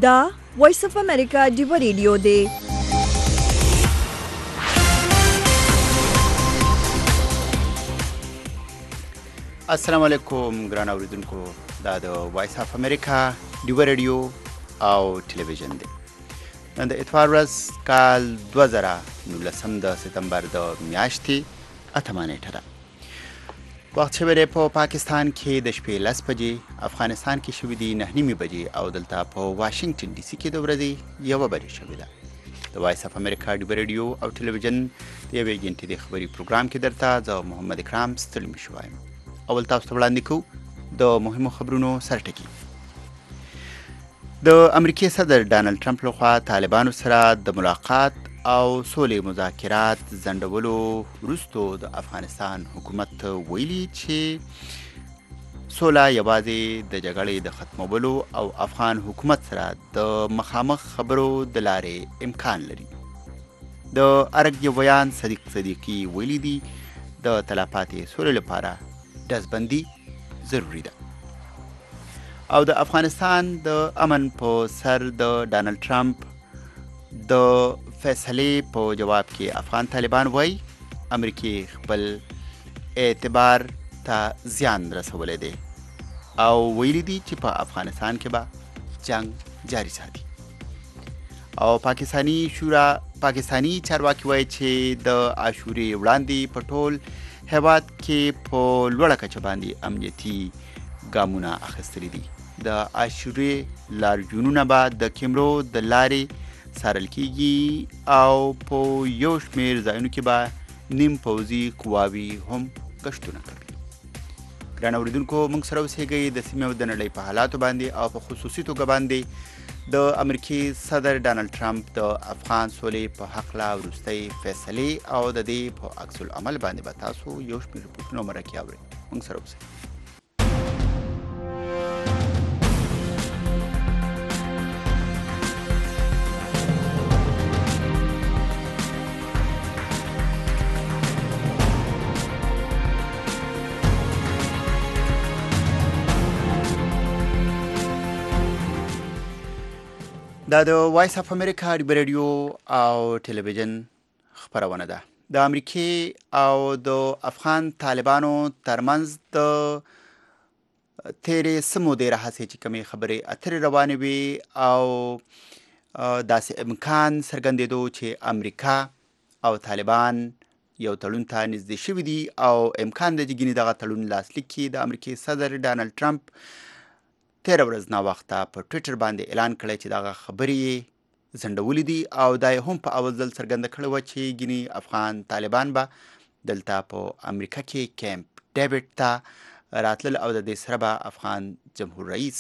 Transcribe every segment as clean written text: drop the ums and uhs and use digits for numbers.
دا وایس اف امریکا ډیو ریډیو دی. السلام علیکم ګران اوریدونکو، دا د وایس اف امریکا ډیو ریډیو او ټلویزیون دی. نن د اتوار ورځ کال 2019 د سپتمبر د میاشتې 8 نیټه ده. وخت شوی دی په پاکستان کې د شپې 10 بجې، افغانستان کې شوي دي 9:30 بجې او دلته په واشنگټن ډي سي کې د ورځې 1 بجې شوې ده. د وایس اف امریکا ډیو ریډیو او ټلویزیون د یوې غنټې د خبري پروګرام کې درته زه محمد اکرام ستړي مشو وایم. اول تاسو ته وړاندې کوو د مهمو خبرونو سرټکي. د امریکای صدر ډانلډ ټرمپ لخوا طالبانو سره د ملاقات او سولې مذاکرات ځنډولو وروسته د افغانستان حکومت ویلي چې سوله یوازې د جګړې د ختمولو او افغان حکومت سره د مخامخ خبرو د لارې امکان لري. د ارګ یو بیان صدیق صدیقي ویلي دي د تلافاتې سولې لپاره ډزبندي ضروري ده. او د افغانستان د امن په سر د ډانلډ ټرمپ د فیصلې په جواب کې افغان طالبان وایي امریکای خپل اعتبار ته زیان رسولی دی او ویلي دي چې په افغانستان کې به جنگ جاری ساتي. او پاکستانی چارواکي وایي چې د عاشورې وړاندې په ټول هیواد کې په لوړه کچه باندې امنیتي ګامونه اخیستلي دي. د عاشورې لاریونونه به د کیمرو د لارې څارل کیږي او په یو شمېر ځایونو کې به نیم پوځي قواوي هم ګشتونه کوي. ګران اورېدونکو، موږ سره اوسېږئ د سیمې او د نړۍ په حالاتو باندې او په خصوصي توګه باندې د امریکای صدر ډانلډ ټرمپ د افغان سولې په هکله وروستۍ فیصلې او د دې په عکس العمل باندې به تاسو یو شمېر رپورټونه مرکې اورئ. موږ سره اوسئ. دا د وایس اف امریکا ډیو ریډیو او ټلویزیون خبرونه ده. د امریکای او د افغان طالبانو ترمنځ د تیرې سمو ډېرې هڅې چې کومې خبرې اترې روانې وي او داسې امکان څرګندېدو چې امریکا او طالبان یو تړون ته نږدې شوي دي او امکان دی چې ګینې دغه تړون لاسلیک کړي. د امریکای صدر ډانلډ ټرمپ تیره ورځ ناوخته په ټویټر باندې اعلان کړی چې دغه خبرې یې ځنډولې دي او دا یې هم په اول ځل څرګنده کړې وه چې ګینې افغان طالبان به دلته په امریکا کې کیمپ ډیوډ ته راتلل او د دې سره به افغان جمهور رئیس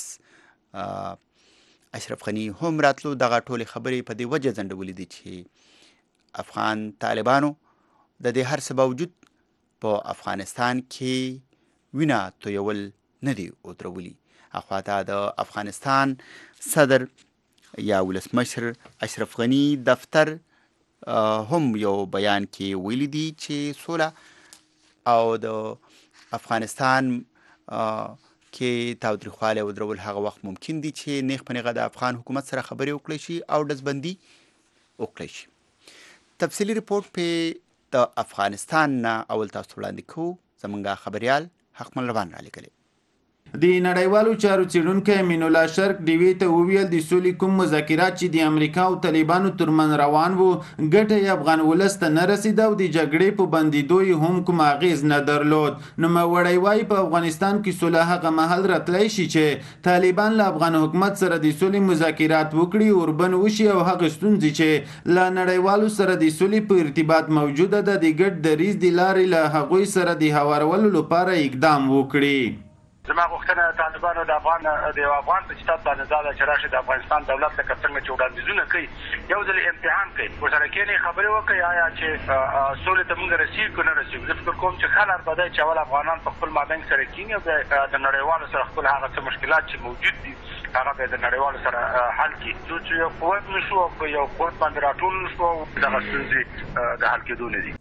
اشرف غني هم راتلو. دغه ټولې خبرې په دې وجه ځنډولې دي چې افغان طالبانو د دې هر څه باوجود په افغانستان کې وینه تویول نه دي ودرولي. اخواته د افغانستان صدر یا ولسمشر اشرف غني دفتر هم یو بیان کې ویلي دي چې سوله او د افغانستان کې تاوتریخوالی ودرول هغه وخت ممکن دي چې نیغ په نیغه د افغان حکومت سره خبرې وکړی شي او ډزبندي وکړی شي. تفصیلي رپورټ په د افغانستان نه اول تاسو وړاندې کوو. زمونږ خبریال حقمل روان را لیږلی. د نړیوالو چارو څیړونکی امین الله شرق ډیوې ته وویل د سولې کوم مذاکرات چې د امریکا او طالبانو ترمنځ روان وو ګټه یې افغان ولس ته نه رسېده او د جګړې په بندېدو یې هم کوم اغېز نه درلود. نوموړی وایي په افغانستان کې سوله هغه مهال راتلی شي چې طالبان له افغان حکومت سره د سولې مذاکرات وکړي، اوربند وشي او هغه ستونزې چې له نړیوالو سره د سولې په ارتباط موجوده ده د ګډ دریځ د لارې له هغوی سره د هوارولو لپاره اقدام وکړي. زما غوښتنه طالبانو د افغان په چتات باندې دا ده چې راشي د افغانستان دولت لکه څنګه چې وړاندیزونه کوي یو ځل امتحان کوي، ورسره کښېنئ خبرې وکړئ آیا چې سولې ته موږ رسېږو که نه رسېږو. زه فکر کوم چې ښه لار به دی چې اول افغانان په خپل مابین سره کښېني او بیا د نړیوالو سره خپل هغه څه مشکلات چې موجود دي هغه بیا د نړیوالو سره حل کړي. چې یو قوت نه شو او په یو قوت باندې راټول نه شو دغه ستونزې د حل کېدو نه دي.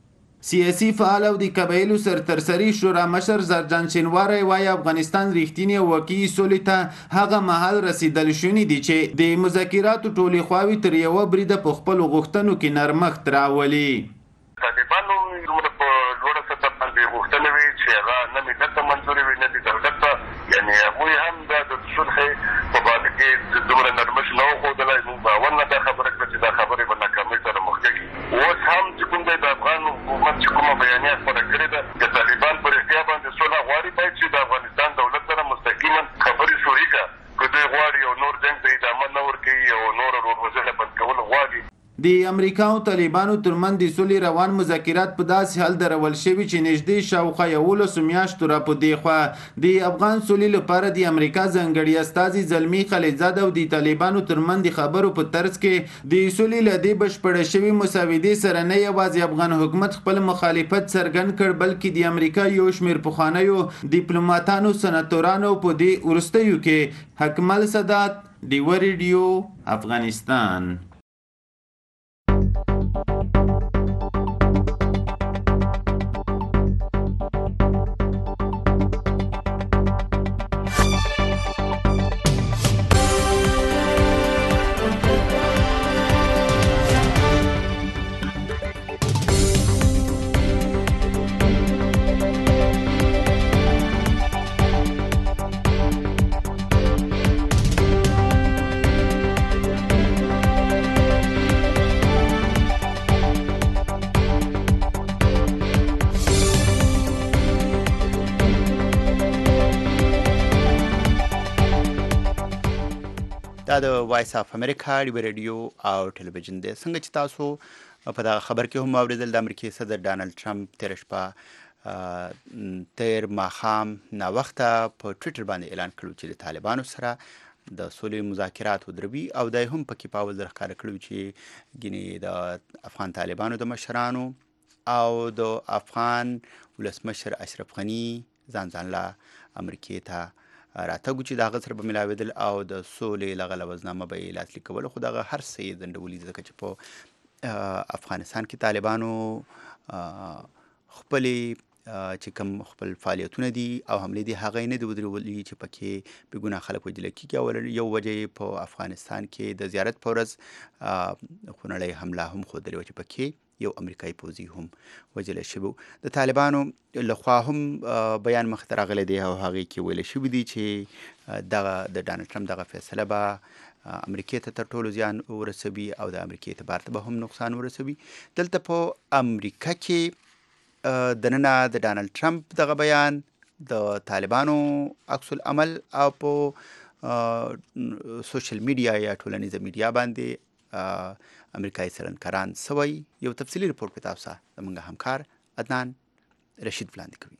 سیاسي فعال او د قبایلو سرترسري شورا مشر زرجان شینواری وایي افغانستان ریښتینی او واقعي سولې ته هغه مهال رسیدل شوني دي چې د مذاکراتو ټولې خواوې تر یوه بریده په خپلو غوښتنو کې نرمښت راولي. طالبانو په لوړه سطح باندې غوښتنې وي چې هغه نه ملت ته منظورې وي نه د دولت ته، یعنې هغوی هم د صلحې په باره کې دومره نرمښت نه وښودلی. موږ به اول نه دا خبره کړه چې دا خبرې به ناکامۍ سره مخ کېږي. اوس هم چې کوم دی د افغان حکومت چې کومه بیانیه خپره کړې ده د طالبان په رښتیا باندې صلح غواړي، باید چې د افغانستان دولت سره مستقیما خبرې شروع کړه. که دوی غواړي یو نور جنګ ته ادامه نه ورکوي او نور ورورګزله بند کول غواړي. د امریکا او طالبانو ترمنځ د سولې روان مذاکرات په داسې حال درول شوي چې نږدې شاوخوا 11 میاشتو را په دې خوا د افغان سولې لپاره د امریکا ځانګړي استازي زلمي خلیلزاد او د طالبانو ترمنځ د خبرو په طرز کې د سولې له دې بشپړه شوي مسودې سره نه یوازې افغان حکومت خپل مخالفت څرګند کړ، بلکې د امریکا یو شمېر پخوانیو ډیپلوماتانو سناتورانو په دې وروستیو کې حکمل سادات، ډیوه ریډیو، افغانستان. دا د وایس اف امریکا ډیوه ریډیو او ټلویزیون دی. څنګه چې تاسو په دغه خبر کې هم اوریدل، د امریکای صدر ډانلډ ټرمپ تېره شپه تیر ماښام ناوخته په ټویټر باندې اعلان کړی چې د طالبانو سره د سولې مذاکرات ودروي، او دا هم پکې په اول ځل ښکاره کړی چې ګینې د افغان طالبانو د مشرانو او د افغان ولسمشر اشرف غني ځان لا امریکای ته راتګو چې د هغه سره به ملاوېدل او د سولې لغه لوزنامه به یې لاسلیک کول، خو دغه هر څه یې ځنډولي، ځکه چې په افغانستان کې طالبانو خپلې چې کوم خپل فعالیتونه دي او حملې دي هغه یې نه دي ودرولي چې پکې بېګناه خلک وژل کېږي. او یو وجه یې په افغانستان کې د زیارت په ورځ خونړۍ حمله هم ښودلې وه چې پکې یو امریکایي پوځي هم وژلی شوی. د طالبانو لخوا هم بیان مخې ته راغلی دی او هغې کې ویلی شوي دي چې دغه د ډانلډ ټرمپ دغه فیصله به امریکای ته تر ټولو زیان ورسوي او د امریکای اعتبار ته به هم نقصان ورسوي. دلته په امریکا کې دننه د ډانلډ ټرمپ دغه بیان د طالبانو عکس العمل او په سوشل میډیا یا ټولنیزه میډیا باندې امریکایي څېړنکاران سوی. یو تفصیلي رپورټ په تاسو زموږ همکار عدنان رشید وړاندې کوي.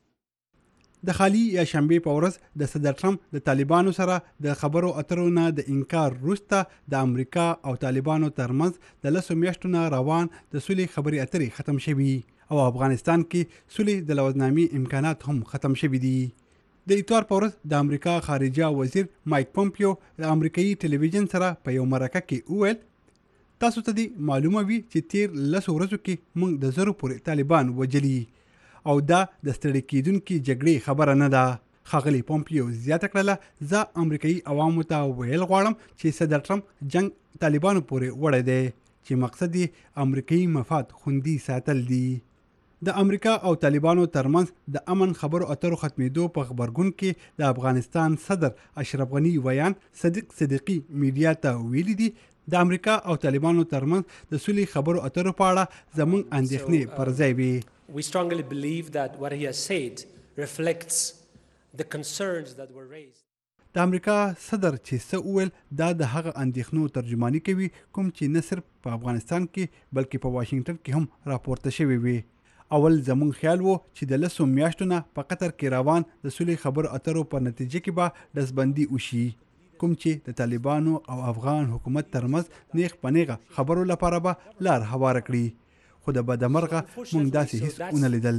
د خالي یا شنبې په ورځ د صدر ټرمپ د طالبانو سره د خبرو اترو نه د انکار وروسته د امریکا او طالبانو ترمنځ د 10 میاشتو نه روان د سولې خبرې اترې ختم شوي او افغانستان کې سولې د لوزنامې امکانات هم ختم شوي دي. د اتوار په ورځ د امریکا خارجه وزیر مایک پومپیو د امریکایي ټلویزیون سره په یو مرکه کې وویل تاسو ته دې معلومه وي چې تیر 10 ورځو کې موږ د زرو پورې طالبان وجلي او دا د ستړي کېدونکي جګړې خبره نه ده. ښاغلي پومپیو زیاته کړله زه امریکایي عوامو ته ویل غواړم چې صدر ټرمپ جنگ طالبانو پورې وړی دی چې مقصد یې امریکایي مفاد خوندي ساتل دي. د امریکا او طالبانو ترمنځ د امن خبرو اترو ختمېدو په غبرګون کې د افغانستان صدر اشرف غني ویان صدیق صدیقي میډیا ته ویلي دي د امریکا او طالبانو ترمنځ د سولې خبرو اترو په اړه زموږ اندېښنې پر ځای وي. We strongly believe that what he has said reflects the concerns that were raised. د امریکا صدر چې څه وویل دا د هغه اندېښنو ترجماني کوي کوم چې نه صرف په افغانستان کې بلکې په واشنگټن کې هم راپورته شوي وي. اول زموږ خیال وو چې د 10 میاشتو نه په قطر کې روان د سولې خبرو اترو په نتیجه کې به ډزبندي وشي، کوم چې د طالبانو او افغان حکومت ترمنځ نیغ په نیغه خبرو لپاره به لار هواره کړي، خو د بدمرغه موږ داسې هیڅ ونه لیدل.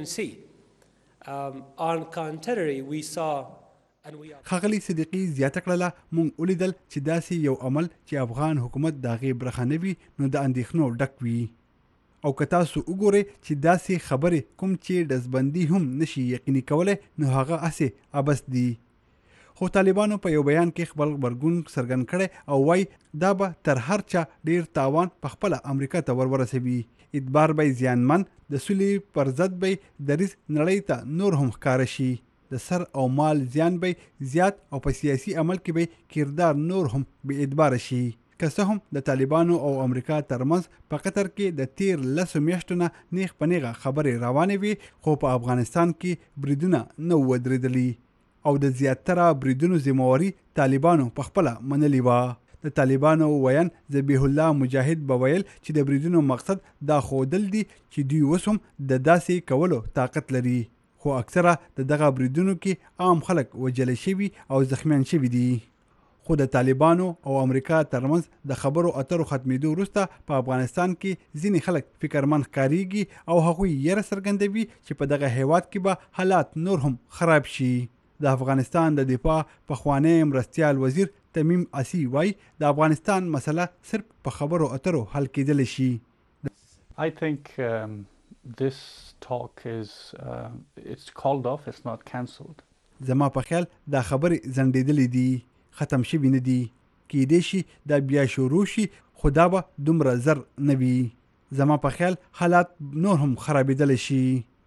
ښاغلي صدیقي زیاته کړله موږ ولیدل چې داسې یو عمل چې افغان حکومت د هغې برخه نه وي نو د اندېښنو ډک وي او که تاسو وګورئ چې داسې خبرې کوم چې ډزبندي هم نشي یقیني کولی نو هغه هسې عبث دي. خو طالبانو په یو بیان کې خپل غبرګون څرګند کړی او وایي دا به تر هر چا ډیر تاوان په خپله امریکا ته ورسوي. اعتبار به زیانمن، د سولې پر ضد به دریځ نړۍ ته نور هم ښکاره شي، د سر او مال زیان به زیات او په سیاسي عمل کې به کردار نور هم بې اعتباره شي. که څه هم د طالبانو او امریکا ترمنځ په قطر کې د تیر 10 میاشتو نه نیغ په نیغه خبرې روانې وي، خو په افغانستان کې بریدونه نه وو ودرېدلي او د زیاتره بریدونو ذمهواري طالبانو په خپله منلې وه. د طالبانو ویان ذبیح الله مجاهد به ویل چې د بریدونو مقصد دا ښودل دي چې دوی اوس هم د داسې کولو طاقت لري، خو اکثره د دغه بریدونو کې عام خلک وژل شوي او زخمیان شوي دي. خو د طالبانو او امریکا ترمنځ د خبرو اترو ختمېدو وروسته په افغانستان کې ځینې خلک فکرمند ښکارېږي او هغوی یره څرګندوي چې په دغه هیواد کې به حالات نور هم خراب شي. د افغانستان د دفاع پخوانی مرستیال وزیر تمیم اسی وایي د افغانستان مسله صرف په خبرو اترو حل کېدلی شي. I think this talk is it's called off, it's not cancelled. زما په خیال دا خبرې ځنډېدلې دي، ختم شوي نه دي. کېدای شي دا بیا شروع شي خو دا به دومره زر نه وي. زما په خیال حالات نور هم خرابېدلی شي.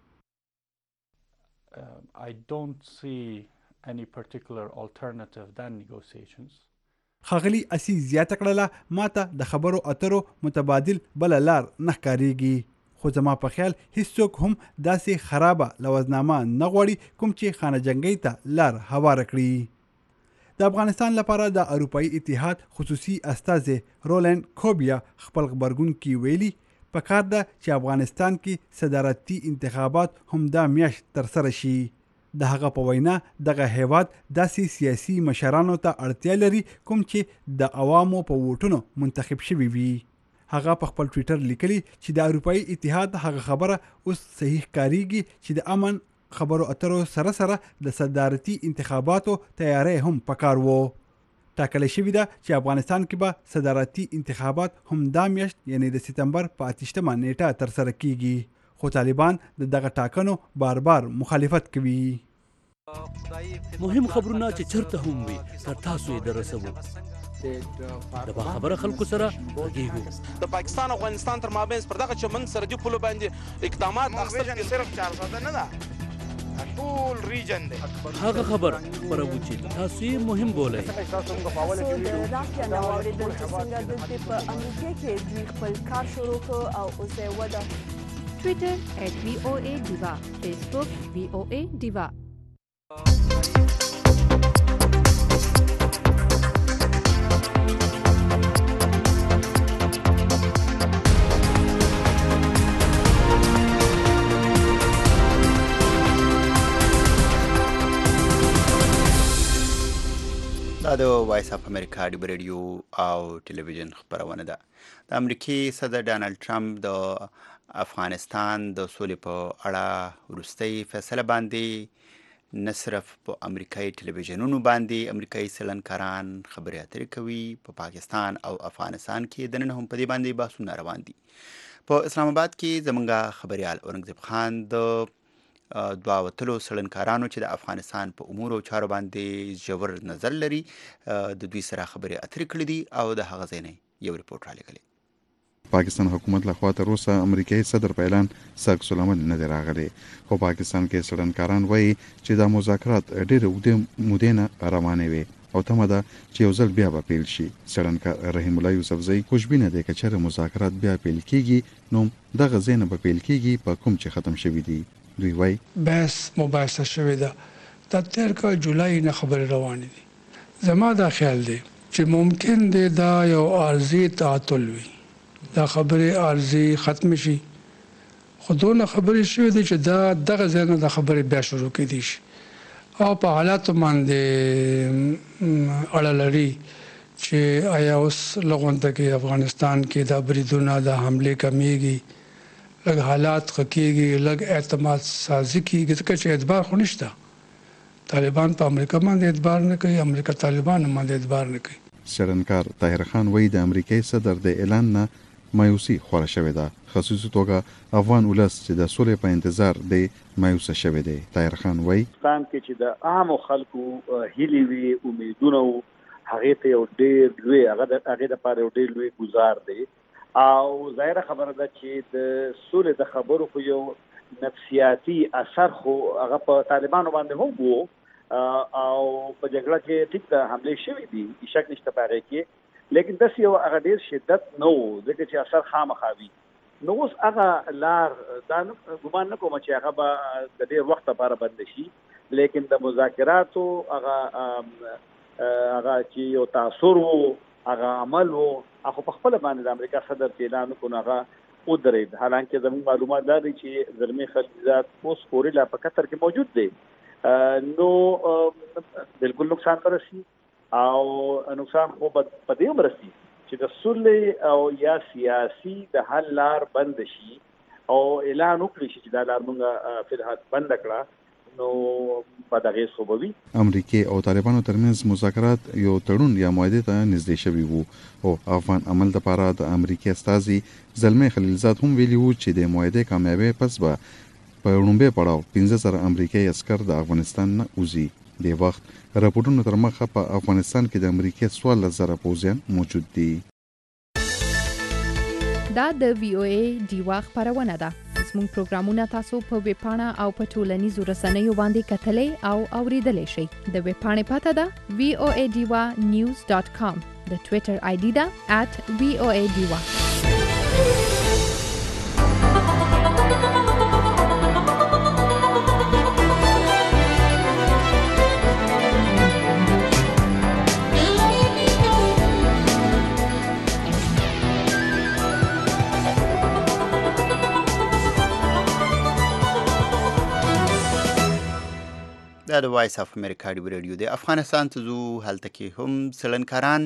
I don't see any particular alternative than negotiations. ښاغلي اسی زیاته کړله ماته د خبرو اترو متبادل بله لار نه ښکارېږي، خو زما په خیال هیڅوک هم داسې خرابه لوزنامه نه غواړي کوم چې خانه جنګۍ ته لار هواره کړي. د افغانستان لپاره د اروپایي اتحاد خصوصي استازی رولند کوبیا خپل غبرګون کې ویلي په کار ده چې افغانستان کې صدارتي انتخابات هم دا میاشت ترسره شي. د هغه په وینا دغه هیواد داسې سیاسي مشرانو ته اړتیا لري کوم چې د عوامو په ووټونو منتخب شوي وي. هغه په خپل ټویټر لیکلي چې د اروپایي اتحاد هغه خبره اوس صحیح ښکارېږي چې د امن خبرو اترو سره سره د صدارتي انتخاباتو تیاری هم پکار وو. ټاکلی شوي ده چې افغانستان کې به صدارتي انتخابات هم دا میاشت یعنی د سپتمبر په 28 نیټه ترسره کیږي، خو طالبان د دغه ټاکنو بار بار مخالفت کوي. مهم خبرونه چې چرته هم وي تر تاسو یې درسوو. د باخبره خلکو سره غږیږو. د پاکستان او افغانستان تر مابین پر دغه چمن سرحدي پولو باندې اقدامات اخیستل صرف 400 نه ده، ټول ریجن دی. هغه خبر خبرو چې تاسو یې مهم بولئ. د رافیا نو اوریدل چې څنګه د په امریکا کې دوی خپل کار شروع کړ او اوس یې وده. Twitter @VOA Diva, Facebook VOA Diva. دا د وایس اف امریکا ډیو ریډیو او ټلویزیون خبرونه ده. د امریکای صدر ډانلډ ټرمپ د افغانستان د سولې په اړه وروستۍ فیصله باندې نه صرف په امریکایي ټلویزیونونو باندې امریکایي څېړنکاران خبرې اترې کوي، په پاکستان او افغانستان کې دننه هم په دې باندې بحثونه روان دي. په اسلام آباد کې زمونږ خبریال اورنګزیب خان د دوه وتلو څېړنکارانو چې د افغانستان په امور او چارو باندې ژور نظر لري د دوی سره خبرې اترې کړې دي او د هغه ځای نه یو ریپورټ رالیږلی. پاکستان حکومت لخوا تر اوسه امریکایي صدر په اعلان ساکس العمل نه دی راغلی، خو پاکستان کې څېړنکاران وایي چې دا مذاکرات ډېرې اوږدې مودې نه روانې وې او تمه ده چې یو ځل بیا به پیل شي. څېړنکار رحیم الله یوسفزی خوشبینه دی که چېرې مذاکرات بیا پیل کېږي نو دغه ځای نه به پیل کېږي په کوم چې ختم شوي دي. دوی وایي بحث مباحثه شوې ده، د تیر کال جولای نه خبرې روانې دي. زما دا خیال دی چې ممکن دی دا یو عارضي تعطل وي، دا خبرې عارضي ختم شي، خو دونه خبرې شوې دي چې دا دغه ځای نه د خبرې بیا شروع کېدی شي او په حالاتو باندې اړه لري چې آیا اوس لغونته کې افغانستان کې دا بریدونه د حملې کمیږي، لږ حالات خکېږي، لږ اعتماد سازي کېږي، ځکه چې اعتبار خو نشته. طالبان په امریکا باندې اعتبار نه کوي، امریکا طالبان باندې اعتبار نه کوي. څېړنکار طاهر خان وایي د امریکایي صدر د اعلان نه مایوسي خوره شوې ده. خصوصي توګه افغان ولس چې د سولې په انتظار دی مایوسه شوی دی. طاهر خان وایي افغانستان کې چې د عامو خلکو هیلې وي، امیدونه وو، هغې ته یو ډېر لوی هغې دپاره یو ډېر لوی ګزار دی. او ظاهره خبره ده چې د سولې د خبرو خو یو نفسیاتي اثر خو هغه په طالبانو باندې هم وو او په جګړه کې ټیک ده حملې شوي دي، شک نشته په هغې کې، لیکن داسې یو هغه ډېر شدت نه و ځکه چې اثر خامخا وي. نو اوس هغه لار دا ګمان نه کوم چې هغه به د ډېر وخت لپاره بند شي، لیکن د مذاکراتو هغه چې یو تاثر و، هغه عمل و، هغه په خپله باندې د امریکا صدر چې اعلان وکړو هغه ودرېد. حالانکه زموږ معلومات دا دی چې زلمي خلیلزاد اوس پورې لا په قطر کې موجود دی، نو بالکل نقصان به رسي او نقصان خو په دې هم رسي چې د سولې او یا سیاسي د حل لار بند شي او اعلان وکړي چې دا لار موږ فلحال بند کړه، نو په دغه صوبوي امریکا او طالبانو ترمنځ مذاکرات یو تړون یا معاهده ته نږدې شوي وو او افغان عمل لپاره د امریکا استازي زلمي خلیلزاد هم ویلي وو چې د معاهده کامیابی پس به په لومړي پړاو 15,000 امریکایي عسكر د افغانستان نه وځي. د وخت راپورټونو تر مخه په افغانستان کې د امریکا 14,000 پوځیان موجود دي. دا د VOA ډیوا خبرونه ده. زموږ پروګرامونه تاسو په ویب پاڼه او په ټولنیزو رسنیو باندې کتلای او اوریدلای شئ. د ویب پاڼې پته ده voadiwa.news.com. د ټوئیټر آی ډي ده @voadiwa. دا د وایس اف امریکا ډیو ریډیو دی. افغانستان ته ځو، هلته کې هم څلنکاران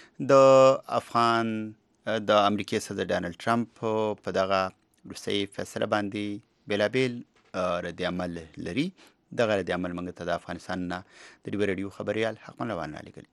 د امریکا صدر ډانلډ ټرمپ په دغه وروستۍ فیصله باندې بېلابېل رد عمل لري. دغه رد عمل موږ ته د افغانستان نه د ډیو ریډیو خبریال حقمن روان رالیږلی.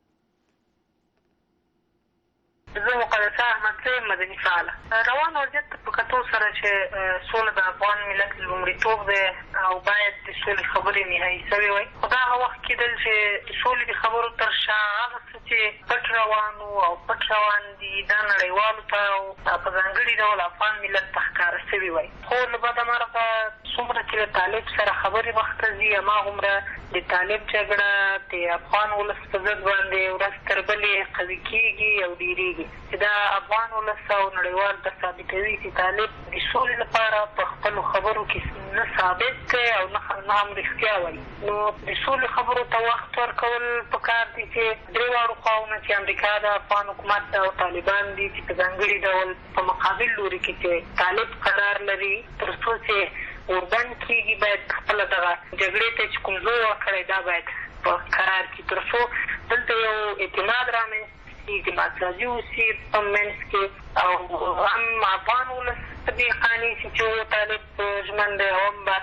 زه مقدسه احمدزی مدني فعاله روان وضعیت په کتو سره چې سوله د افغان ملت لومړیتوب دی او باید د سولې خبرې نهایي شوې وای. خو دا هغه وخت کېدل چې د سولې د خبرو تر شا هغه څه چې پټ روان وو او پټ روان دي دا نړیوالو ته او په ځانګړي ډول افغان ملت ته ښکاره شوي وای. خو له بده مرغه څومره چې له طالب سره خبرې مخته ځي هماغومره د طالب جګړه د افغان ولس په ضد باندې ورځ تر بلې قوي کېږي او ډېرېږي. چې دا افغان ولس او نړیوال ته ثابتوي چې طالب د سولې لپاره په خپلو خبرو کې نه ثابت دی او نه هم رښتیا وایي. نو د سولې خبرو ته وخت ورکول پکار دي چې درې واړو خواونه چې امریکا د افغان حکومت او طالبان دي چې په ځانګړي ډول په مقابل لوري کې چې طالب قرار لري تر څو چې اوربند کېږي باید خپله دغه جګړې ته چې کوم زور ورکړی دا باید په قرار کړي تر څو دلته یو اعتماد رامنځته دماکراسي اوسي په منځ کې او هم افغان ولس په دې قانع شي چې طالب ژمن دی او هم به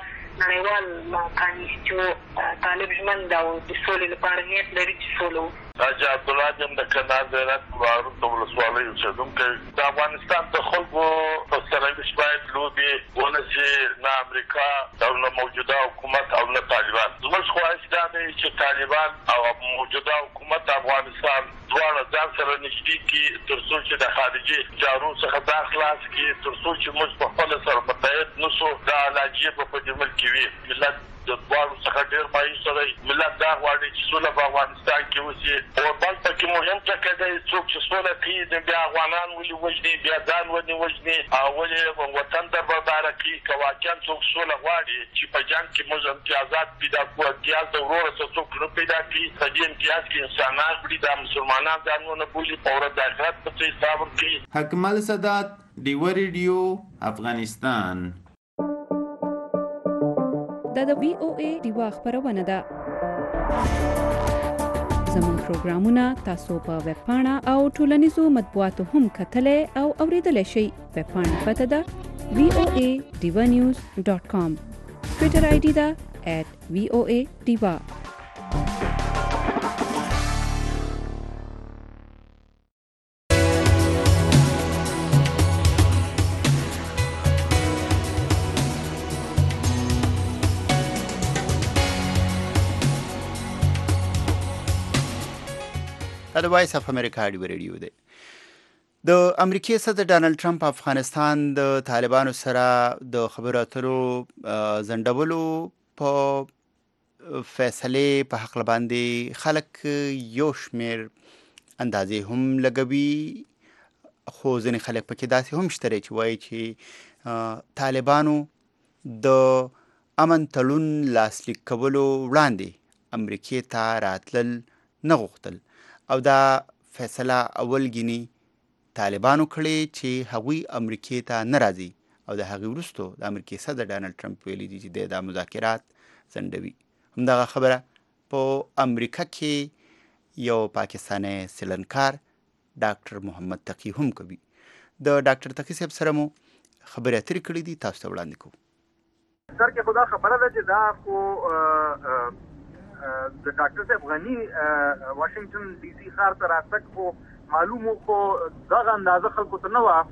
نړیوال قانع شي چې طالب ژمن دی او د سولې لپاره نیت لري چې سوله وکړي. حاجي عبدالله یم د کنړ د هرات معروف د ولسوالۍ اوسېدونکی. د افغانستان د خلکو په سرویس باید لوبې ونه شي، نه امریکا او نه موجوده حکومت او نه طالبان. زموږ خواهش دا دی چې طالبان او موجوده حکومت افغانستان دواړه ځان سره نږدې کړي تر څو چې د خارجي چارو څخه دا خلاص کړي، تر څو چې موږ په خپله سره متحد نه شو. دا علاجې به په دې ملک کې وي. ملت د دواړو څخه ډېر مایوسه دی. ملت دا غواړي چې سوله په افغانستان کې وشي. اوربند پکې مهم ټکی دی. څوک چې سوله کوي د بیا افغانان ولې وژني، بیا ځان ولې وژني او ولې وطن دربرداره کوي. که واقعا څوک سوله غواړي چې په جنګ کې موږ امتیازات پیدا کړو، امتیاز د وروره څه څوک نه پیدا کړي. په دې امتیاز کې انسانان وړي، دا مسلمانان ځانونه بولي، په ورځ د آخرت په څه حساب ورکوي. حکمل سادات، ډیوه ریډیو، افغانستان. دا د VOA ډیوا خبرونه ده. زموږ پروګرامونه تاسو په ویب پاڼه او ټولنیزو مطبوعاتو هم کتلای او اوریدلای شئ. ویب پاڼه پته ده voadivanews.com. ټوئیټر آی ډي ده @voadiva. دا د وایس اف امریکا راډیو دی. د امریکای صدر ډانلډ ټرمپ افغانستان د طالبانو سره د خبرو اترو ځنډولو په فیصلې په حق باندې خلک یو شمیر اندازې هم لګوي، خو ځینې خلک پکې داسې هم شته چې وایي چې طالبانو د امن تړون لاسلیک کولو وړاندې امریکې ته راتلل نه غوښتل او دا فیصله اول ګینی طالبانو کړې چې هغوی امریکې ته نه راځي او د هغې وروستو د امریکې صدر ډانلډ ټرمپ ویلي دي چې دی دا مذاکرات ځنډوي. همدغه خبره په امریکا کې یو پاکستانی سیلنکار ډاکټر محمد تقي هم کوي. د ډاکټر تقي صاحب سره مو خبرې اترې کړې دي، تاسو ته وړاندې کوو. سر کې خدا خبره ده چې دا خو د ډاکټر صاحب غني واشنگټن ډي سي ښار ته راتګ خو معلومو خو دغه اندازه خلکو ته نه وه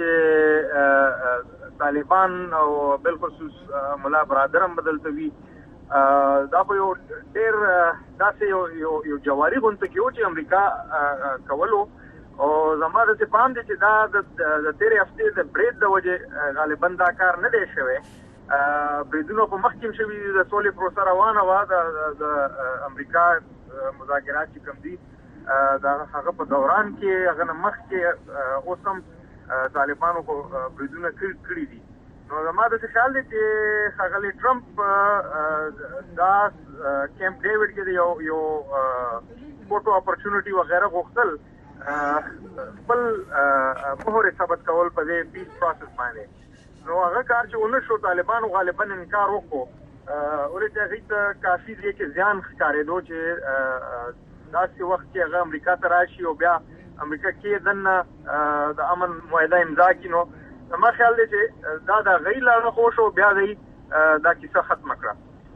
چې طالبان او بالخصوص ملا برادر هم بدلته وي. دا خو یو ډېر داسې یو جواري غونته کې و چې امریکا کولو او زما داسې پام دی چې دا د تېرې هفتې د برید د وجې غالبا دا کار نه دی شوی. بریدونو په مخکې هم شوي د سولې پروسه روانه وه، د امریکا مذاکرات چې کوم دي د هغه په دوران کې هغه نه مخکې اوس هم طالبانو خو بریدونه کړي دي. نو زما داسې خیال دی چې ښاغلی ټرمپ دا کیمپ ډیوډ کې د یو فوټو اپورچونټي وغیره غوښتل خپل مهر ثبت کول په دې پیس پروسس باندې. نو هغه کار چې ونه شو طالبانو غالبا انکار وکړو، ولې چې هغوی ته کافي دی کې زیان ښکارېدو چې داسې وخت کې هغه امریکا ته راشي او بیا امریکا کې دننه د امن معاهده امضا کړي. نو زما خیال دی چې دا د هغوی لاره خوښ و، بیا دوی دا کیسه ختمه کړه.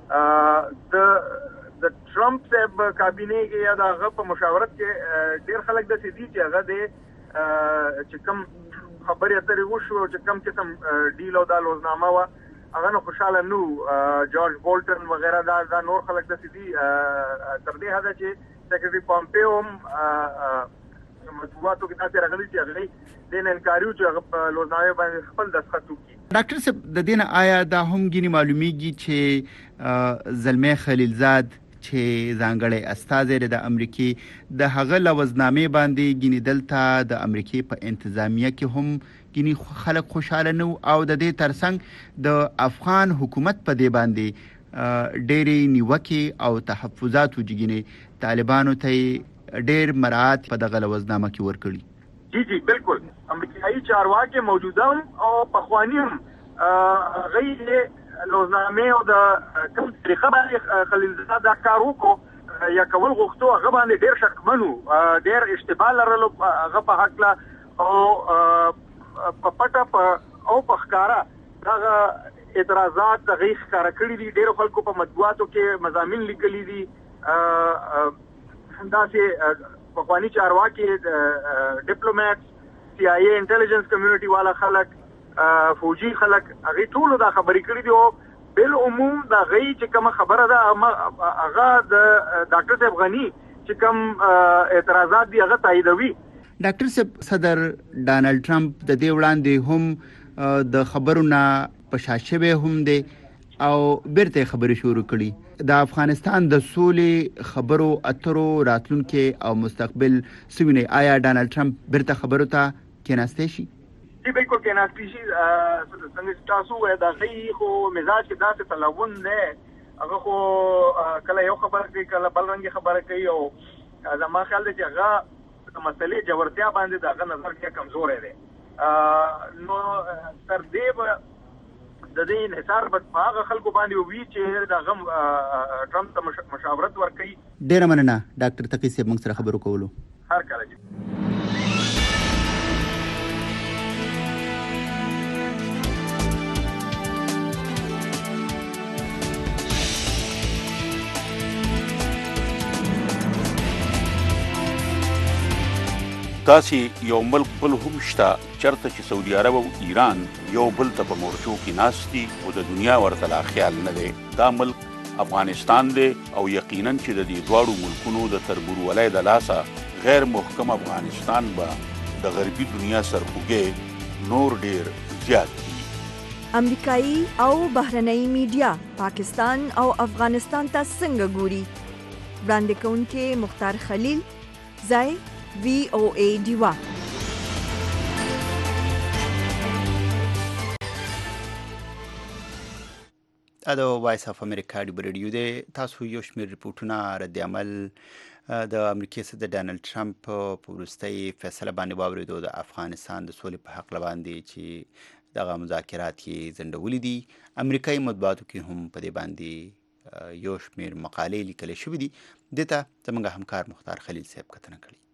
د ټرمپ صاحب کابینې کې یا د هغه په مشاورت کې ډېر خلک داسې دي چې هغه دی چې کوم خبرې اترې وشو چې کوم قسم ډیل او دا لوزنامه وه هغه نه خوشحاله نه وو. جورج بولټن وغیره دا نور خلک داسې دي تر دې حده چې سیکرټري پامپیو هم مطبوعاتو کې داسې راغلي چې هغوی دې نه انکاري وو چې هغه په لوزنامې باندې خپل دستخط وکړي. ډاکټر صاحب د دې نه آیا دا هم ګینې معلومیږي چې زلمی خلیلزاد چې ځانګړی استازی دی د امریکې د هغه لوزنامې باندې ګینې دلته د امریکې په انتظامیه کې هم ګینې خلک خوشحاله نه وو او د دې ترڅنګ د افغان حکومت په دې باندې ډېرې نیوکې او تحفظات و چې ګینې طالبانو ته ډېر مراعات په دغه لوزنامه کې ورکړي. جی بالکل امریکایي چارواکي موجوده هم او پخواني هم هغوی لوزنامې او د کوم طریقه باندې خلیلزاد دا کار وکړو یا کول غوښتو هغه باندې ډېر شکمن وو، ډېر اشتباه لرلو هغه په هکله او په پټه او په ښکاره دغه اعتراضات هغوی ښکاره کړي دي. ډېرو خلکو په مطبوعاتو کې مضامین لیکلي دي. داسې پخواني چارواکي ډیپلوماټ سی آی ای انټیلیجنس کمیونټي والا خلک فوجي خلک هغوی ټولو دا خبرې کړي دي او بالعموم د هغوی چې کومه خبره ده هغه د ډاکټر صاحب غني چې کوم اعتراضات دي هغه تاییدوي. ډاکټر صاحب صدر ډانلډ ټرمپ د دې وړاندې هم د خبرو نه په شا شوی هم دی او بیرته خبرې شروع کړي. د افغانستان د سولې خبرو اترو راتلونکي او مستقبل څه وینئ؟ آیا ډانلډ ټرمپ بیرته خبرو ته کېناستی شي؟ جی بالکل کېناستی شي. څنګه چې تاسو ووایه د هغوی خو مزاج کې داسې تلون دی، هغه خو کله یو خبره کوي کله بل رنګې خبره کوي او زما خیال دی چې هغه د مسلې جوړتیا باندې د هغه نظر کې کمزوری دی. نو تر دې به د دې انحصار به په هغه خلکو باندې وي چې د هغه ټرمپ ته مشاورت ورکوي. ډېره مننه ډاکټر تقي صاحب موږ سره خبرو کولو. هر کله جي. داسې یو ملک بل هم شته چېرته چې سعودي عرب او ایران یو بل ته په مورچو کې ناست دي او د دنیا ورته لا خیال نه دی. دا ملک افغانستان دی او یقینا چې د دې دواړو ملکونو د تربورولۍ د لاسه غیر محکم افغانستان به د غربي دنیا سرخوږی نور ډیر زیات دي. امریکایي او بهرنۍ میډیا پاکستان او افغانستان ته څنګه ګوري؟ وړاندې کوونکی مختار خلیل، ځای VOA ډیوا. دا وایس اف امریکا ډیو ریډیو دی. تاسو یو شمېر ریپورټونه رد عمل د امریکای صدر ډانلډ ټرمپ په وروستۍ فیصله باندې واورېدو د افغانستان د سولې په هکله باندې چې دغه مذاکرات یې ځنډولي دي. امریکایي مطبوعاتو کې هم په دې باندې یو شمېر مقالې لیکلې شوي دي. دې ته زموږ همکار مختار خلیل صاحب کتنه کړې.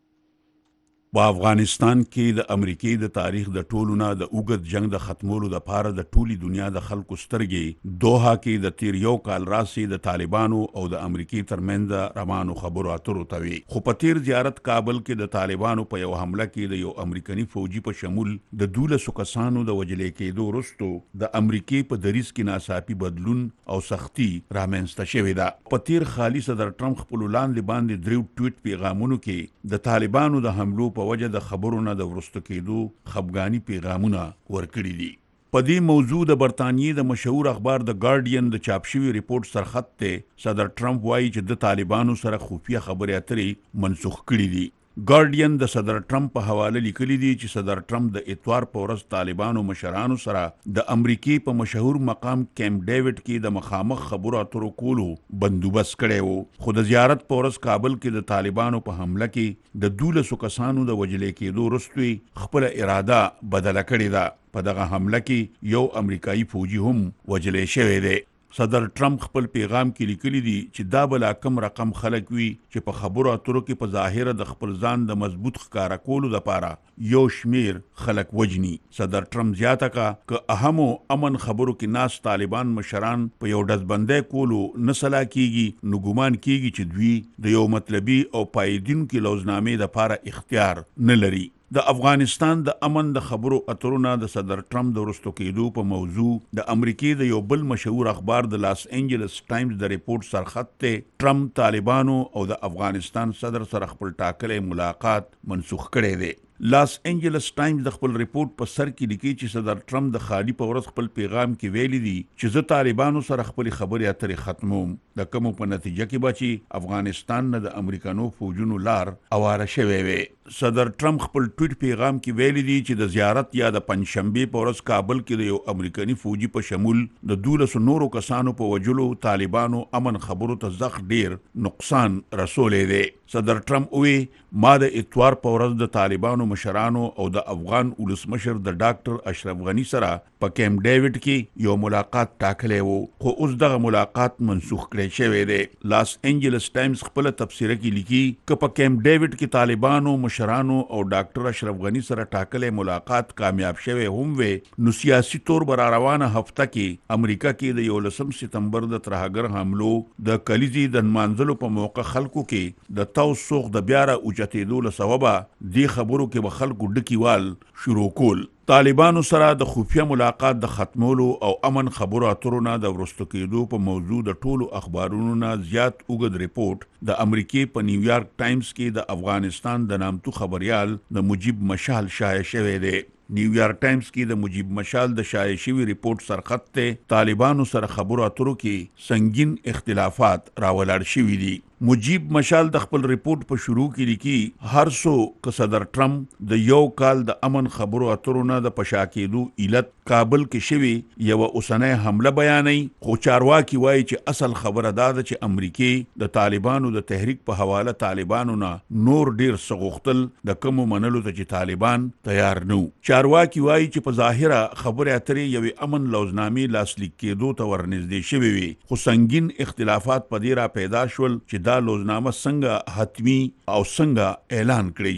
په افغانستان کې د امریکای د تاریخ د ټولو نه د اوږد جنگ د ختمولو دپاره د ټولي دنیا د خلکو سترګې دوحه کې د تیر یو کال راسي د طالبانو او د امریکای ترمنځ د روانو خبرو اترو ته وي. خو په تیر زیارت کابل کې د طالبانو په یو حمله کې د یو امریکایي فوجي په شمول د 12 کسانو د وژلې کېدو وروسته د امریکای په دریځ کې ناڅاپي بدلون او سختي رامنځته شوې ده. په تیر خالي صدر ټرمپ خپل لاندې باندې دریو ټویټ پیغامونو کې د طالبانو د حملو په وجه د خبرو نه د ورسته کېدو خفګاني پیغامونه ورکړي دي. په دې موضوع د برطانیې د مشهور اخبار د ګارډین د چاپ شوي ریپورت سرخط ته صدر ټرمپ وایي چې د طالبانو سره خفیه خبرې اترې منسوخ کړي دي. ګارډین د صدر ټرمپ په حواله لیکلي دي چې صدر ټرمپ د اتوار په ورځ طالبانو مشرانو سره د امریکای په مشهور مقام کیمپ ډیوډ کې د مخامخ خبرو اترو کولو بندوبست کړی وو. خو د زیارت په ورځ کابل کې د طالبانو په حمله کې د 12 کسانو د وژلې کېدو وروسته خپل اراده بدله کړې ده. په دغه حمله کې یو امریکایي فوجي هم وژلې شوی دی. صدر ټرمپ خپل پیغام کې لیکلي دي چې دا بل کم رقم خلک وي چې په خبرو اترو کې په ظاهره د خپل ځان د مضبوط ښکارا کولو لپاره یو شمیر خلک وجني. صدر ټرمپ زیاته کړه که اهم او امن خبرو کې ناس طالبان مشران په یو ډزبندۍ کولو نه سلا کیږي نو ګمان کیږي چې دوی د یو مطلبي او پایدونکو لوزنامې لپاره اختیار نه لري. د افغانستان د امن د خبرو اترونه د صدر ټرمپ د وروستو کېدو په موضوع د امریکای د یو بل مشهور اخبار د لاس انجلس ټایمز د ریپورت سرخط ته ټرمپ طالبانو او د افغانستان صدر سره خپل ټاکلې ملاقات منسوخ کړی دی. لاس انجلس ټایمز د خپل ریپورت په سر کې لیکي چې صدر ټرمپ د خالي په ورځ خپل پیغام کې ویلي دي چې زه طالبانو سره خپل خبرې اترې ختموم. د کومو په نتیجه کې بچي افغانستان نه د امریکانو فوجونو لار اواره شوی وي. صدر ټرمپ خپل ټویټ پیغام کې ویلي دي چې د زیارت یا د پنځشنبه په ورځ کابل کې د یو امریکایي فوجي په شمول د 12 نورو کسانو په وجلو طالبانو امن خبرو ته زخ ډیر نقصان رسولې دی. صدر ټرمپ وی ما د اتوار په ورځ د طالبانو مشرانو او د افغان ولسمشر د ډاکټر اشرف غنی سره په کیمپ ډیوډ کې یو ملاقات ټاکلی وو خو اوس دغه ملاقات منسوخ کړی شوی دی. لاس انجلس ټایمز خپل تبصره کې لیکي که په کیمپ ډیوډ کې طالبانو مشرانو او ډاکټر اشرف غنی سره ټاکلی ملاقات کامیاب شوی هم وي نو سیاسي تور بر روانه هفته کې امریکا کې د 11 سپتمبر د ترهګر حملو د کلیزي د منځلو په موقع خلکو کې د توسوغ د بیا را اوچتېدو له سببه دې خبرو کې به خلکو ډکیوال شروع کول. طالبانو سره د خفیه ملاقات د ختمولو او امن خبرو اترو نه د ورستو کېدو په موضوع د ټولو اخبارونو نه زیات اوږد ریپورت د امریکای په نیویارک ټایمز کې د افغانستان د نامتو خبريال د مجیب مشال شایع شوی دی. نیویارک ټایمز کې د مجیب مشال د شایع شوی ریپورت سرخط ته طالبانو سره خبرو اترو کې سنگین اختلافات راولاړ شوي دي. مجیب مشال د خپل ریپورت په شروع کې لیکي هر څو که صدر ټرمپ د یو کال د امن خبرو اترو نه د پشا کېدو علت کابل کې شوی یو اوسنۍ حمله بیانوي خو چارواکي وایي چې اصل خبره دا ده چې امریکای د طالبانو د تحریک په حواله طالبانو نه نور ډیر سغوختل د کوم منلو ته چې طالبان تیار نو. چارواکي وایي چې په ظاهره خبره اترې یو امن لوزنامې لاسلیک کېدو ته ورنږدې شوی وي خو سنگین اختلافات په دې را پیدا شول چې دا لوزنامه څنګه حتمی او څنګه اعلان کړی شي.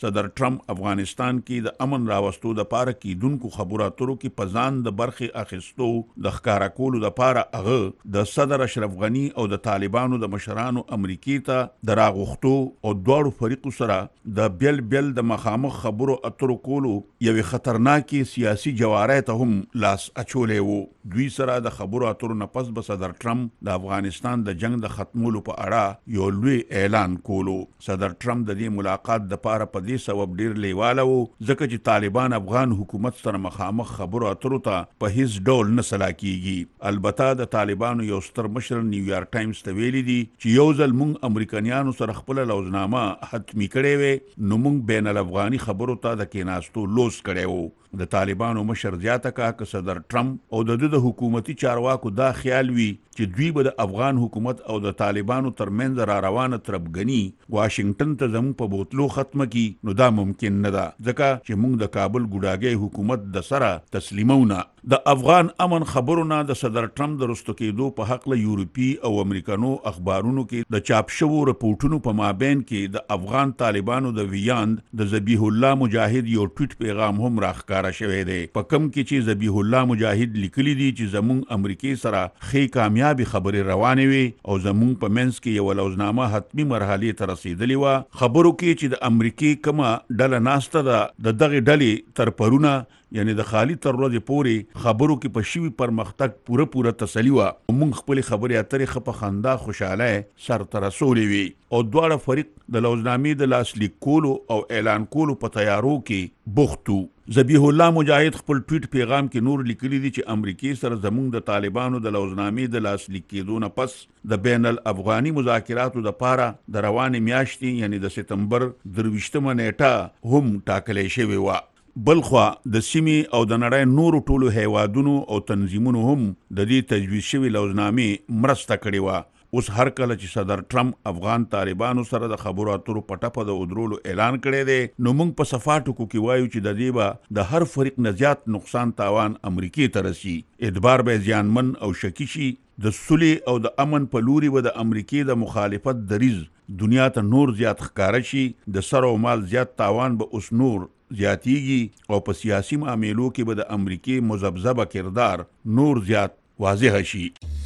صدر ټرمپ افغانستان کې د امن راوستو د پاره کیدونکو خبرو اترو کې پزان د برخې اخیستو د ښکارا کولو د پاره هغه د صدر اشرف غنی او د طالبانو د مشرانو امریکای ته د راغښتو او دواړو فریقو سره د بیل د مخامخ خبرو اترو کولو یوې خطرناکي سیاسي جواره ته هم لاس اچولې وو. دوی سره د خبرو اترو نه پس به صدر ټرمپ د افغانستان د جنگ د ختمولو په اړه یو لوی اعلان کولو. صدر ټرمپ د دې ملاقات د پاره په دې سبب ډیر لیواله وو ځکه چې طالبان افغان حکومت سره مخامخ خبرو اترو ته په هیڅ ډول نه سلا کیږي. البته د طالبانو یو ستر مشر نیویارک ټایمز ته ویلي دي چې یو ځل مونږ امریکایانو سره خپل لوزنامه حتمی کړې وې نو مونږ بین الافغاني خبرو ته د کېناستو لوس کړی وو. د طالبانو مشر زیاته کا که صدر ټرمپ او د حکومتي چارواکو دا خیال وي چې دوی به د افغان حکومت او د طالبانو ترمنځ را روانه تربګنی واشنگټن ته زموږ په بوتلو ختمه کی نو دا ممکن نه ده ځکه چې موږ د کابل ګوډاګي حکومت د سره تسلیمونه. د افغان امن خبرونه د صدر ټرمپ د رستو کېدو په حق له یورپی او امریکانو اخبارونو کې د چاپ شوو رپورټونو په مابین کې د افغان طالبانو د ویاند د ذبیح الله مجاهد یو ټویټ پیغام هم راخکار شوی دی په کم کې چې ذبیح الله مجاهد لیکلی دی چې زموږ امریکای سره خې کامیابی خبرې روانې وي او زموږ په منځ کې یو لوزنامه حتمی مرحله ته رسیدلی و. خبرو کې چې د امریکای کومه ډله ناسته ده د دغه ډلې تر پرونه یعنی د خالی تر ورځې پورې خبرو کې په شوي پرمختګ پوره تسلی و. موږ خپل خبرې اترې خپه خندا خوشاله سر ته رسولې وي او دواړه فریق د لوزنامې د لاسلیک کولو او اعلان کولو په تیارو کې بوختو. ذبیح الله مجاهد خپل ټویټ پیغام کې نور لیکلی دی چې امریکای سره زموږ د طالبانو د لوزنامې د لاسلیک کېدو نه پس د بین الافغاني مذاکراتو د پاره د روانې میاشتې یعنی د سپتمبر 23 نیټه هم ټاکلې شوې و. بلخوا د سیمې او د نړۍ نورو ټولو هیوادونو او تنظیمونو هم د دې تجویز شوی لوزنامې مرسته کړې و. اوس هر کله چې صدر ټرمپ افغان طالبانو سره د خبرو اترو په ټپه د ودرولو اعلان کړی دی نو موږ په صفاټو کې وایو چې د دې به د هر فریق نه زیات نقصان تاوان امریکای ته رسي. اعتبار به زیانمن او شکی شي. د سولې او د امن په لوري به د امریکای د مخالفت دریز دنیا ته نور زیات ښکاره شي. د سر او مال زیات تاوان به اوس نور زیاتیږي او په سیاسي معاملو کې به د امریکای مذبذبه کردار نور زیات واضح شي.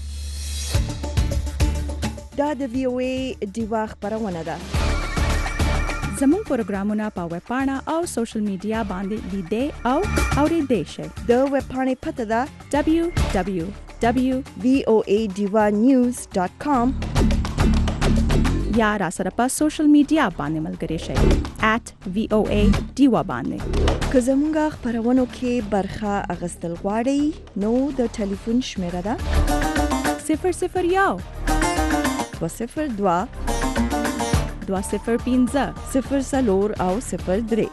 دا د وی او ای ډیوا خبرونه ده. زموږ پروګرامونه په ویب پاڼه او سوشل میډیا باندې لیدئ او اوریدئ شئ. د ویب پاڼې پته ده www.voadivanews.com یا را سره په سوشل میډیا باندې ملګری شئ @VOA ډیوا باندې. که زموږ خبرونو کې برخه اخیستل غواړئ نو د ټلیفون شمیره ده 001 202 205 04 او 03.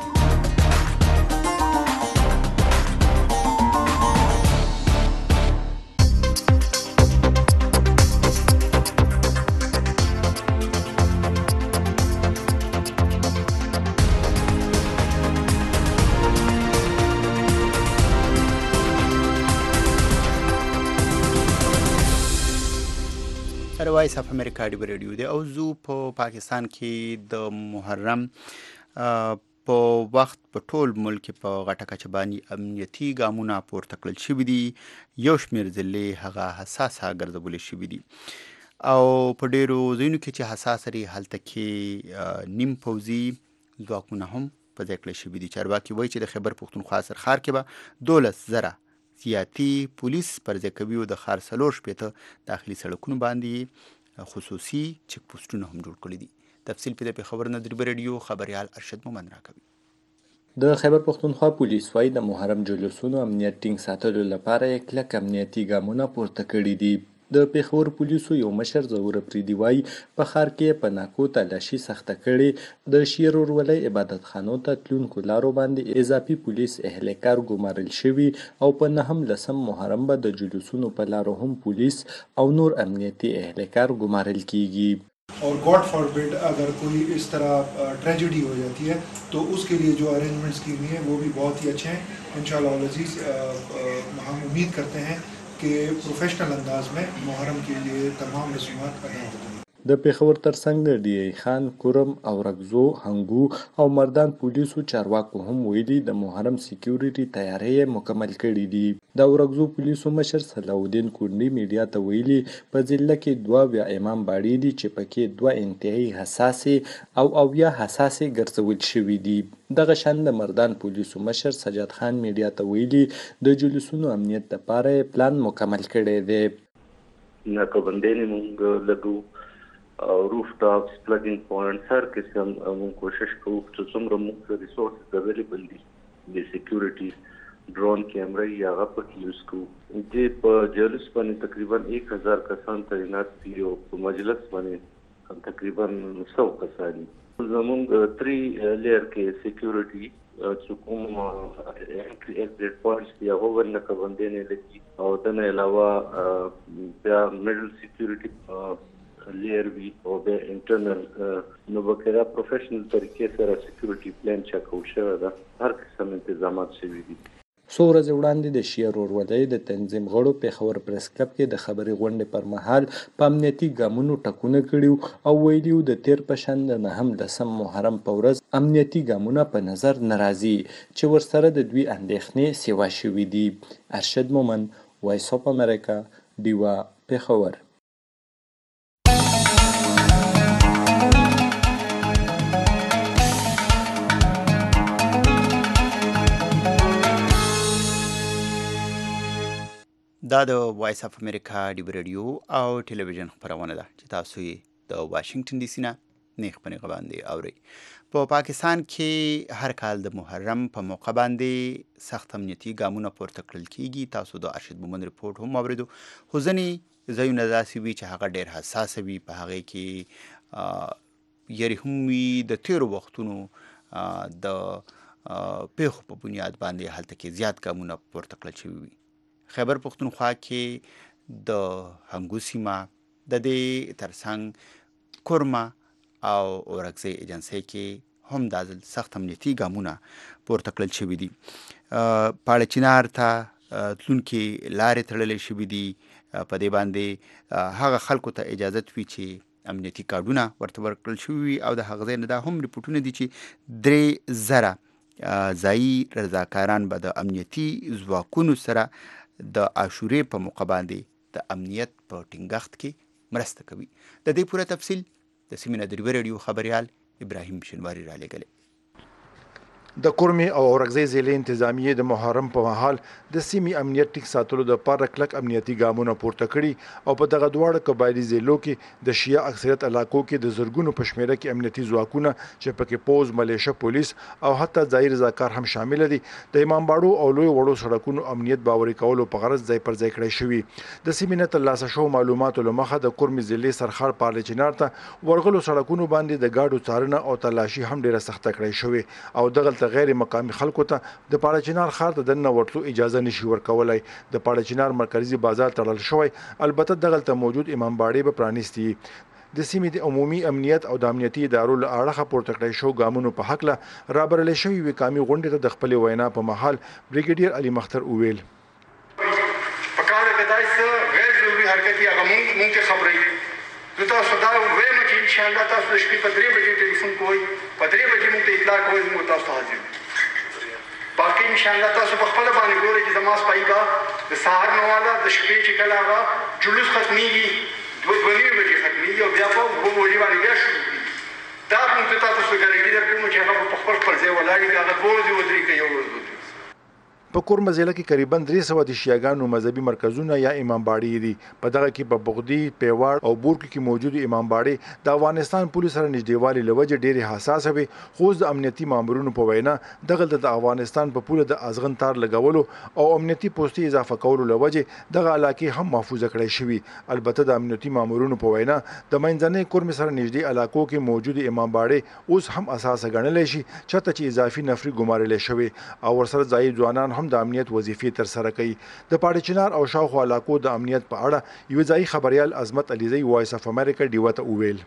وایس اف امریکا دی ریډیو دی او زو په پاکستان کې د محرم په وخت په ټول ملک په غټه کچه باندې امنیتي ګامونه پورته کړل شوي دي. یو شمېر ځلې هغه حساسه ګرځولې شوي دي او په ډېرو ځایونو کې چې حساسه لري هلته کې نیم پوځي ځواکونه هم په ځای کړل شوي دي. چارواکي وایي چې د خیبر پښتونخوا سرخار کې به 12,000 سیاتي پولیس پر ځای کوي او د ښار 4 داخلي سړکونو باندې خصوصي چک پوسټونه هم جوړ کړي دي. تفصیل په دې خبر نه دربه ریډیو خبريال ارشد مومن راکوي. د خیبر پښتونخوا پولیس وايي د محرم جلوسونو امنیت ټینګ ساتلو لپاره کلک امنیتي ګامونه پورته کړي دي. د پیښور پولیسو یو مشر ظهور افریدي وايي په ښار کې په ناکو تلاشي سخته کړي. د شیر ورولۍ عبادت خانو ته تلونکو لارو باندې اضافي پولیس اهلکار ګمارل شوي او په 9 محرم به د جلوسونو په لارو هم پولیس او نور امنیتي اهلکار ګمارل کیږي. और God forbid अगर कोई इस तरह ट्रेजेडी हो जाती है तो उसके लिए जो अरेंजमेंट्स की हुई हैं वो भी बहुत ही अच्छे हैं. इंशाअल्लाह अज़ीज़ हम उम्मीद करते हैं कि प्रोफेशनल अंदाज में मुहर्रम के लिए तमाम रसूमात अदा होंगे. د پیښور ترڅنګ د ډي ای خان، کورم او رګزو، هنګو او مردان پولیسو چارواکو هم ویلي د محرم سکیورټي تیاری مکمل کړي دي. د رګزو پولیسو مشر صلاح الدین کونډي میډیا ته ویلي په ضلع کې 2 امام باړې دي چې پکې 2 انتهایی حساسې او 9 حساسې ګرځول شوي دي. دغه شان د مردان پولیسو مشر سجاد خان میډیا ته ویلي د جلوسونو امنیت لپاره پلان مکمل کړی دی. ناکبندین مونږ لګو او روف ټاپس، پلګینګ پوینټس، هر قسم موږ کوشش کوو چې څومره موږ ریسورسز اویلیبل دي د سکیورټي ډرون کیمرې یا هغه پکې یوز کوو. د په جلوس باندې تقریبا 1000 کسان تعینات دي او په مجلس باندې تقریبا 100 کسان دي. زموږ 3 لیر کې سکیورټي چې کوم ایگزیټ پوینټس دي هغه ورنکبندین لګي او دنه علاوه بیا میډل سکیورټي لیر وی او د انټرنل نو بکره پروفیشنل طریقې سره سکیورټي پلان چکو شوی دا هر قسم تنظیمات شوي دي. څو ورځې وړاندې د شیعه ورورولۍ د تنظیم غړو پیښور پریس کلب کې د خبري غونډې پر مهال په امنیتي ګامونو ټکونه کړي او ویلي د تیر په شان د 9 محرم په ورځ امنیتي ګامونه په نظر ناراضي چې ورسره د دوی اندېښنې سیوا شوي دي. ارشد مومن، وایس اف امریکا، ډیوا، پیښور. دا د وایس اف امریکا ډیو رادیو او ټلویزیون خبرونه ده چې تاسو یې د واشنگټن ډي سي نه نیغ په نیغه باندې اورئ. په پاکستان کې هر کال د محرم په موقع باندې سخت امنیتي ګامونه پورته کړل کیږي. تاسو د ارشد مومن ریپورت هم اوریدو. خو ځینې ځایونه داسې وي چې هغه ډېر حساس وي، په هغې کې یری هم وي د تیرو وختونو د پیښو په بنیاد باندې هلته کې زیات ګامونه پورته کړل شوي وي. خیبر پختونخوا کې د هنګو سیمه د دې ترڅنګ کورما او اورکزۍ ایجنسۍ کې هم د سخت امنیتي ګامونه پورته کړل شوي دي. پاړه چنار ته تلونکي لارې تړلې شوي دي. په دې باندې هغه خلکو ته اجازت وي چې امنیتي کارډونه ورته ورکړل شوي او د هغه ځای نه دا هم ریپورټونه دي چې 3,000 ځایي رضاکاران به د امنیتي ځواکونو سره د عاشورې په موقع باندې د امنیت په ټینګښت کې مرسته کوي. د دې پوره تفصیل د سیمې نه د ډیو رادیو خبریال ابراهیم شنواری را لېږلی. د کورمي او اورکزۍ ضلع انتظامیې د محرم په مهال د سیمې امنیت ټینګ ساتلو لپاره کلک امنیتي ګامونه پورته کړي او په دغه دواړه قبایلي ضلعو کې د شیعه اکثریت علاقو کې د زرګونو په شمېره کې امنیتي ځواکونه چې پکې پوز، ملیشه، پولیس او حتی ځایي رضاکار هم شامل دي د امام باړو او لوی وړو سړکونو امنیت باوري کولو په غرض ځای پر ځای کړی شوي. د سیمې نه ترلاسه شوو معلوماتو له مخه د کورمي ضلع سرخار پارلې چنار ته ورغلو سړکونو باندې د ګاډو څارنه او تلاشي هم ډیره سخته کړی شوې او دغلته غیر مقامي خلکو ته د پاړه چنار ښار ته دننه ورتلو اجازه نشي ورکولی. د پاړه چنار مرکزي بازار تړل شوی، البته دغلته موجود امام باړې به پرانیستي. د سیمې د عمومي امنیت او د امنیتي ادارو له اړخه پورته کړی شو ګامونو په هکله رابرلې شوي وقامي غونډې ته د خپلې وینا په مهال بریګیډیر علي مختر وویل په کار کې داسې غیر ضروري حرکت هغه مونږ ته خبرې زه تاسو دا وایم چې انشاءالله تاسو د شپې په 3 بجې ټلیفون کوئ، په 3 بجې مونږ ته اطلاع کوئ، موږ تاسو ته حاضر باقي انشاءالله تاسو په خپل باندې ګورئ چې زما سپایګه د سهار نه والا د شپې چې کله هغه جلوس ختمیږي 2:30 بجې ختمیږي او بیا په 2 بجې باندې بیا شروع کېږي. دا موږ ته تاسو ګارنټي درکوم چې هغه په خپل ځای ولاړ وي، هغه 2 ورځې ودرېږي، یو ورځ ودرېږي. په کورمه ضلع کې قریبا 300 د شیعاګانو مذهبي مرکزونه یا امام باړې دي. په دغه کې په بغدی، پیواړ او بورکو کې موجود امام باړې د افغانستان پولیس سره نږدېوالي له وجې ډېرې حساسه وي، خو د امنیتي مامورینو په وینا دغلته د افغانستان په پوله د ازغن تار لګولو او امنیتي پوستې اضافه کولو له وجې دغه علاقې هم محفوظه کړی شوي. البته د امنیتي مامورینو په وینا د منځنۍ کورمې سره نږدې علاقو کې موجود امام باړې اوس هم اساسه ګڼلی شي، چېرته چې اضافي نفري ګمارلی شوی او ورسره ځایي ځوانان هم د امنیت وظیفې ترسره کوي. د پاړه چنار او شاوخوا علاقو د امنیت په اړه یو ځایي خبریال عظمت علیزی وایس اف امریکا ډیوا ته وویل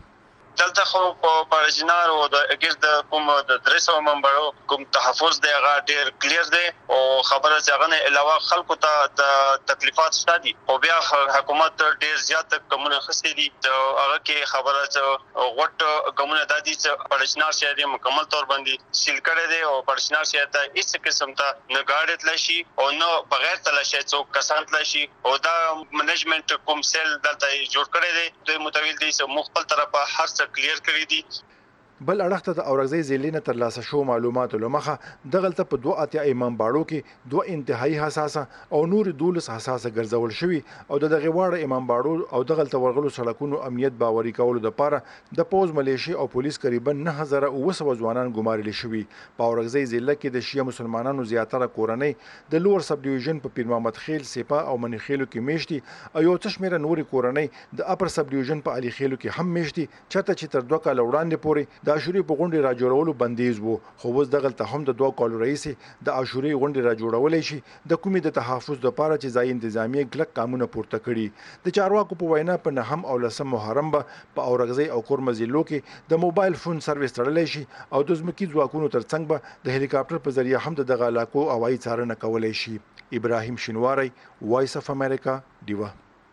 دلته خو په اجنار او د ګرد کوم د 300 منبرو کوم تحفظ دی هغه ډیر کلیر دی او خبره څنګه علاوه خلکو ته د تکلیفات شته دي او بیا حکومت ډیر زیات کومه خسته دي هغه کې خبره غوټ کومه د دې په اجنار شي د مکمل تور باندې سیل کړي دي او په اجنار شي ته هیڅ قسم ته نه ګاډت لشي او نو بغیر تلشي څوک کسان تلشي او دا منیجمنت کوم سیل دلته جوړ کړي دي د متویل دي سم مختلف طرفه هر څه کلیر کړی دي. بل اړخته د اورغزي ضلع نه ترلاسه شو معلوماتو لمخه دغلته په 2 امام باړو کې 2 انتهایی حساسه او نور 12 حساسه ګرځول شوی او دغه واړه امام باړو او دغلته ورغلو سړکونو امنیت باوري کولو لپاره د پوز ملیشي او پولیس تقریبا 9000 ځوانان ګمارل شوی. په اورغزي ضلع کې د شیعه مسلمانانو زیاتره کورنۍ د لوور سب ډیویژن په پیر محمد خیل سپا او منیخیلو کې میشتي او یو تشمیره نور کورنۍ د اپر سب ډیویژن په علي خیلو کې هم میشتي چاته چې تر 2 کال وړاندې پورې د عاشوري په غونډې را جوړولو بندیز وو خو اوس دغلته هم د 2 کالو رئیس د عاشوري غونډې را جوړولې شي د کومې د تحفظ لپاره چې ځای انتظامی کلک قانون پورته کړي. د چارواکو په وینا په 9 او 10 محرم په اورغزي او کورم ضلعو کې د موبایل فون سرویس تړلی شي او د ځمکي ځواکونو ترڅنګ به د هلیکاپټر په ذریعہ هم د علاقو هوایي څارنه کولای شي. ابراهیم شینواری، وایس اف امریکا، دیوا.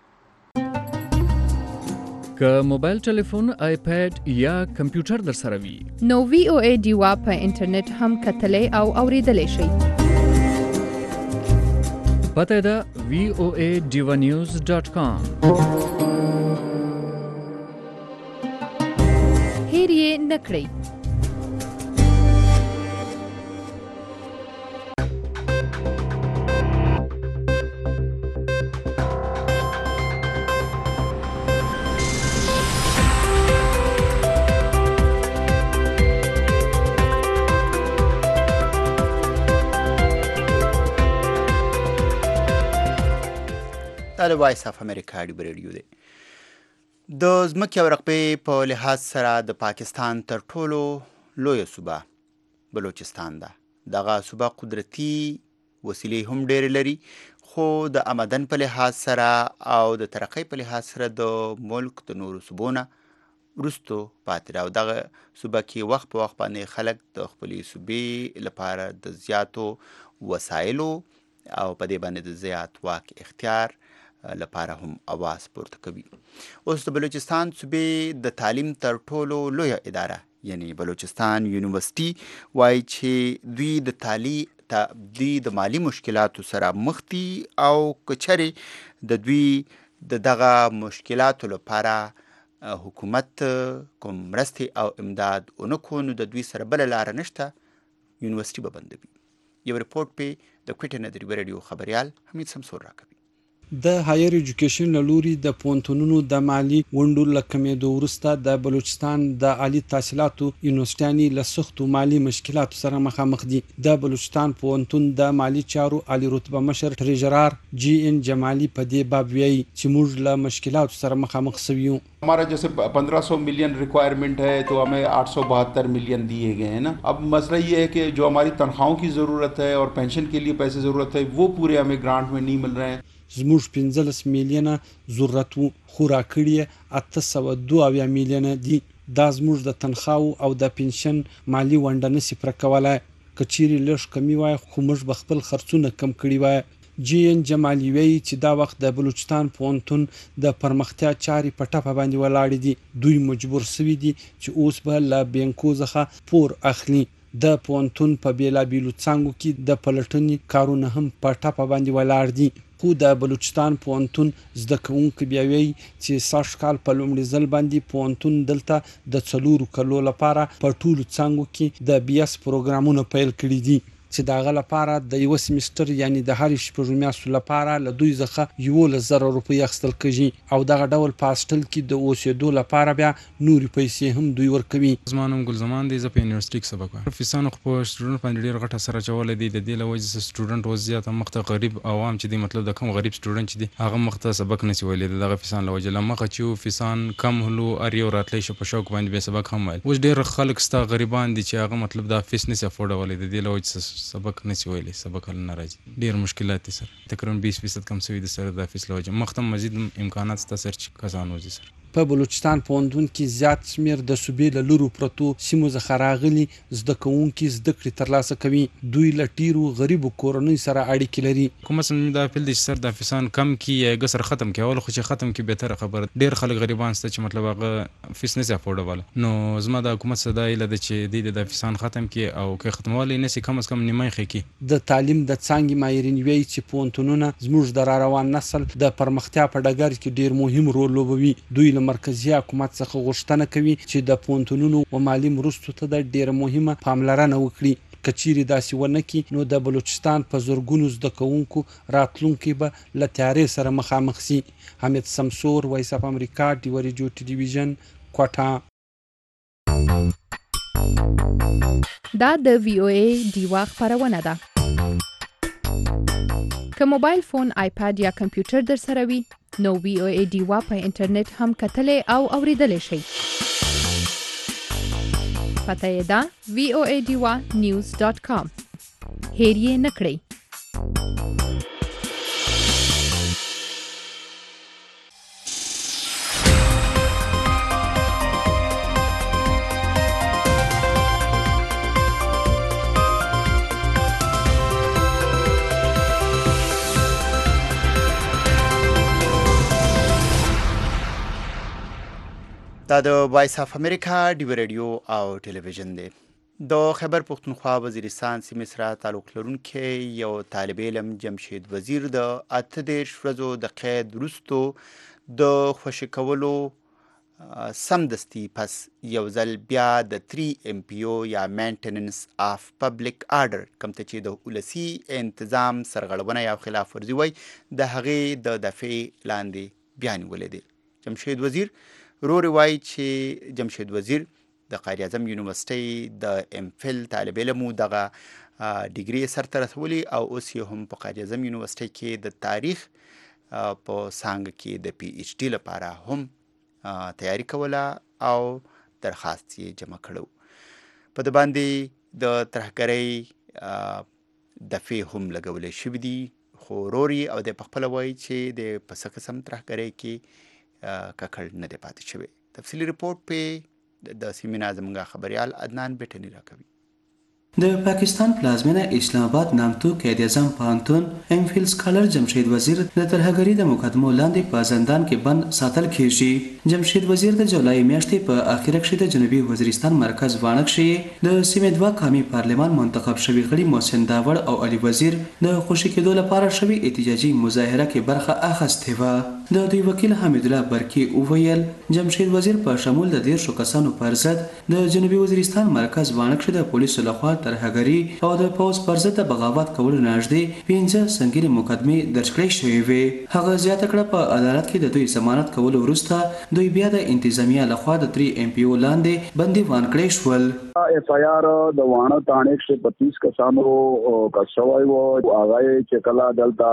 که موبایل ټلیفون، آیپیډ یا کمپیوټر در سره وي نو VOA دیوا په انټرنیټ هم کتلی او اوریدلی شئ. پته ده voadivanews.com. هیر یې نه کړئ. دا د وایس اف امریکا ډیو ریډیو دی. د ځمکې او رقبې په لحاظ سره د پاکستان تر ټولو لویه صوبه بلوچستان ده. دغه صوبه قدرتي وسیلې هم ډېرې لري خو د آمدن په لحاظ سره او د ترقۍ په لحاظ سره د ملک د نورو صوبو نه وروستو پاتې ده او دغه صوبه کې وخت په وخت باندې خلک د خپلې صوبې لپاره د زیاتو وسایلو او په دې باندې د زیات واک اختیار لپاره هم اواز پورته کوي. اوس د بلوچستان صوبې د تعلیم تر ټولو لویه اداره یعنی بلوچستان یونیورسيټي وایي چې دوی د مالی مشکلاتو سره مخ دي او کچري د دوی دغه مشکلاتو لپاره حکومت کوم مرستې او امداد اونکو نو د دوی سره بل لار نشته یونیورسيټي به بندوي. یو ریپورت په د کوټه ندري ریډیو خبريال حمید سمسور راکوي. د هایر ایجوکیشن لوري د پونتونونو د مالی وندو لکمېدو وروسته د بلوچستان د عالی تحصیلاتو یونیورسيټي له سختو مالی مشکلاتو سره مخامخ دي. د بلوچستان پونتون د مالی چارو عالی رتبه مشر ټریجرار جی ان جمالی په دې باب ویي چې موږ له مشکلاتو سره مخامخ سویو. हमारा जैसे 1500 मिलियन रिक्वायरमेंट है तो हमें 872 मिलियन दिए गए हैं ना. अब मसला ये है कि जो हमारी तनख्वाहों की ज़रूरत है और पेंशन के लिए पैसे ज़रूरत है वो पूरे हमें ग्रांट में नहीं मिल रहे हैं. زموږ 15 میلیونه ضرورت خورا کړی 802 میلیونه دي. دا زموږ د تنخواو او د پنشن مالی ونډه نسی پر کولای کچيري لږ کمی وای خو موږ بخپل خرڅونه کم کړی وای. جی ان جمالی وی چې دا وخت د بلوچستان پونتون د پرمختیا چاري په ټاپه باندې ولاړ دي. دوی مجبور سوي دي چې اوس به لا بینکو څخه پور اخلي. د پونتون په بیلا بیلو څنګه کې د پلټنې کارونه هم په ټاپه باندې ولاړ دي. خو د بلوچستان پونتون زده کوونکو بیا وی چې ساش کال په لومړي ځل باندې پونتون دلته د 4 کلو لپاره په ټولو څنګه کې د بیاس پروګرامونه پیل کړی دي چې داغه لپاره د یو سیمستر یعنی د هر شپږ میاشتو لپاره له دوی څخه 1000 روپۍ اخیستل کیږي او دغه ډول پاستل کې د اوسېدو لپاره بیا نوري پیسې هم دوی ورکوي. زمانم ګل زمان دی ز په یونیورسيټي کې سبق وایم. فیسانو خو سټوډنټ باندې ډیر غټه سره چول دي د دې لوي چې سټوډنټ وضعیت مخته غریب عوام چې دی مطلب د کم غریب سټوډنټ چې دی هغه مخته سبق نسی ویلې دغه فیسان لوجه لمخه چې فیسان کم هلو اریو راتلی شو په شوق باندې به سبق هم ویل. اوس ډیر خلک ستا غریبان دي چې هغه مطلب دا فیس نسی افورډ ولې د دې لوي سبق نسی ویلې سبق هل ناراضي ډیر مشکلات دي سر تقریبا 20% کم سوي دي سر د فیس لوجه مختم مزید امکانات ستا سر چې کسان وځي سر په بلوچستان پوهنتون کې زیات شمیر د صوبې له لورو پرتو سیمو څخه راغلي زده کوونکي زده کړې ترلاسه کوي. دوی له ډیرو غریبو کورنیو سره اړیکې لري. کوم څه دا فیل د سر د افغانستان کم کی ګسر ختم کی اول خو چې ختم کی به تر خبر ډیر خلک غریبان ست چې مطلب هغه فیس نه افورډبل. نو زما د حکومت صدا اله د چې د افغانستان ختم کی او که ختموالی نه سي کم از کم نیمه خي. د تعلیم د څانګې ماهرین وایي چې پوهنتونونه زموږ د روان نسل د پرمختیا په ډګر کې ډیر مهم رول لوبوي. دوی له مرکزی حکومت څخه غوښتنه کوي چې د پوهنتونونو او مالی مرستو ته د ډیر مهمه پاملرنه وکړي. کچيري داسې ونه کی نو د بلوچستان په زورګونو زده کوونکو راتلونکي به له تیارې سره مخامخ سي. حمید سمسور، وایس اف امریکا، ډیو ریډیو ټلویزیون، کوټا. دا د وی او ای ډیوا خبرونه ده. که موبایل فون، آیپاد یا کمپیوټر در سره وي نو وی او ای ډیوا په انټرنیټ هم کتلې او اوریدلې شي. پته یې ده voadiwa.news.com. هیر یې نه کړئ. دا د وایس اف امریکا ډیو ریډیو او ټلویزیون دی. د خیبر پختونخوا وزیرستان سیمې سره تعلق لرونکی یو طالب علم جمشید وزیر د 18 ورځو د قید وروستو د خوشي کولو سمدستي پس یو ځل بیا د 3 MPO یا مینټیننس اف پبلک آرډر کوم ته چې د ولسی انتظام سرغړونه یا خلاف ورزي وای د هغې د دفعې لاندې بیان ولیدل. جمشید وزیر روایي چې جمشید وزیر د قائد اعظم یونیورسيټي د امفل طالب علم دغه ډیګري سرته رسولي او اوس یې هم په قائد اعظم یونیورسيټي کې د تاریخ په څانګه کې د PhD لپاره هم تیاری کوله او درخواست یې جمع کړو. په د باندې د ترهګرۍ دفعې هم لګولې شوې دي خو روري او د خپل وایي چې د پس قسم ترهګرۍ کې ککړ نه دی پاتې شوی. تفصیلی رپورټ په د سیمې ناظمګه خبريال عدنان بیٹنی راکوي. د پاکستان پلازمینه اسلام آباد نامتو قائد اعظم پوهنتون امفیل سکالر جمشید وزیر د ترهګرۍ د مقدمو لاندې په زندان کې بند ساتل کیږي. جمشید وزیر د جولای میاشتې په اخر کې د جنوبي وزیرستان مرکز وانک شي د سیمې دوه قومي پارلمان منتخب شوی غړي محسن داوړ او علي وزیر د خوشي کېدو لپاره شوی احتجاجي مظاهره کې برخه اخیستې و. د دوی وکیل حمید الله برکی وویل جمشید وزیر په شمول د 10 کسانو پر ضد د جنوبي وزیرستان مرکز وانک شي د پولیسو لخوا ترهګرۍ او د پوز پر ضد بغاوت کولو نږدې 15 سنگینې مقدمې درج کړې شوې وې. هغه زیاته کړه په عدالت کې د دوی ضمانت کولو وروسته دوی بیا د انتظامیه لخوا د 3 MPO لاندې بندیوان کړی شول. FIR د وانه تانې 125 کسانو کا شوی وو هغه چې کلا دلتا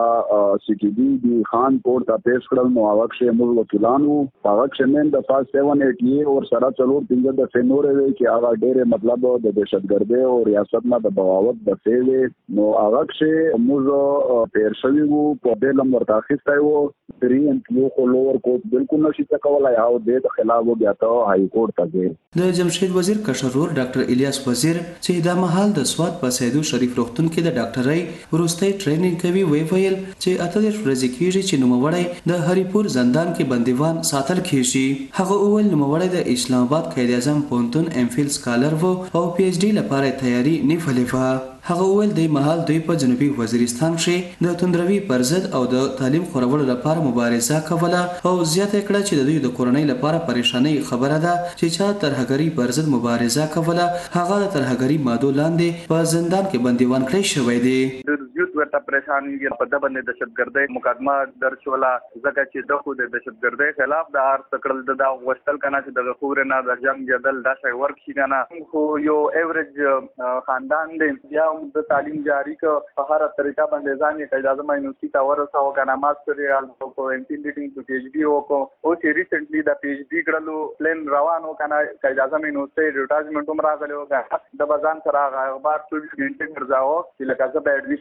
CTD دی خان کوټ ته پیش کړل نو هغه چې موږ وکیلانو هغه چې من د 578 اور سره څلور پنځه د فنورې وی چې هغه ډېر مطلب د دهشتګردۍ او ریاست نه د بغاوت د فعل نو هغه چې موږ پیر شوی وو په دې لمر تاخیستای وو 3 MPO خو لوور کوټ بالکل نشي تکولای او د خلاف وګیا ته هاي کورټ ته ځي. د جمشید وزیر کشرور ډاکټر الیاس وزیر چې د محل د سواد په سیدو شریف روغتون کې د ډاکټرۍ وروستۍ ټریننګ کوي ویل چې 18 ورځې کېږي چې نوموړی د هریپور زندان کې بندیوان ساتل کېږي. هغه اول نوموړی د اسلام آباد قائد اعظم پوهنتون امفیل سکالر وو او PhD لپاره تیاری نیولې وه. هغه وویل د محل دوی په جنوبي وزیرستان کې د توندروي پر ضد او د تعلیم خورولو لپاره مبارزه کوله او زیاته کړه چې د دوی د کورنۍ لپاره پریشانی خبره ده چې چا ترهګرۍ پر ضد مبارزه کوله هغه د ترهګرۍ مادو لاندې په زندان کې بندیوان کړی شوی دی. یوت ورته پریشان یې په دبن د دهشتګردۍ مقدمه درج ولا ځکه چې دغه د دهشتګردۍ خلاف د ار تکړل د وشتل کنه چې د خور نه د جنگ جدل دا شی ورک شي نه خو یو ایوریج خاندان دی بیا د تعلیم جاری کو په هر طریقه باندې ځان یې قائد اعظم یونیورسيټي ته ورساو کنه ماستر یې کو انټیلیټینګ ټو PhD وکړو او چې ریسنټلی د PhD کړلو پلان روانو کنه قائد اعظم یونیورسيټي ریټایرمنټ هم راغلی و د بازان سره هغه بار 24 غنټه ګرځاو چې لکه زه به اډمیشن کوم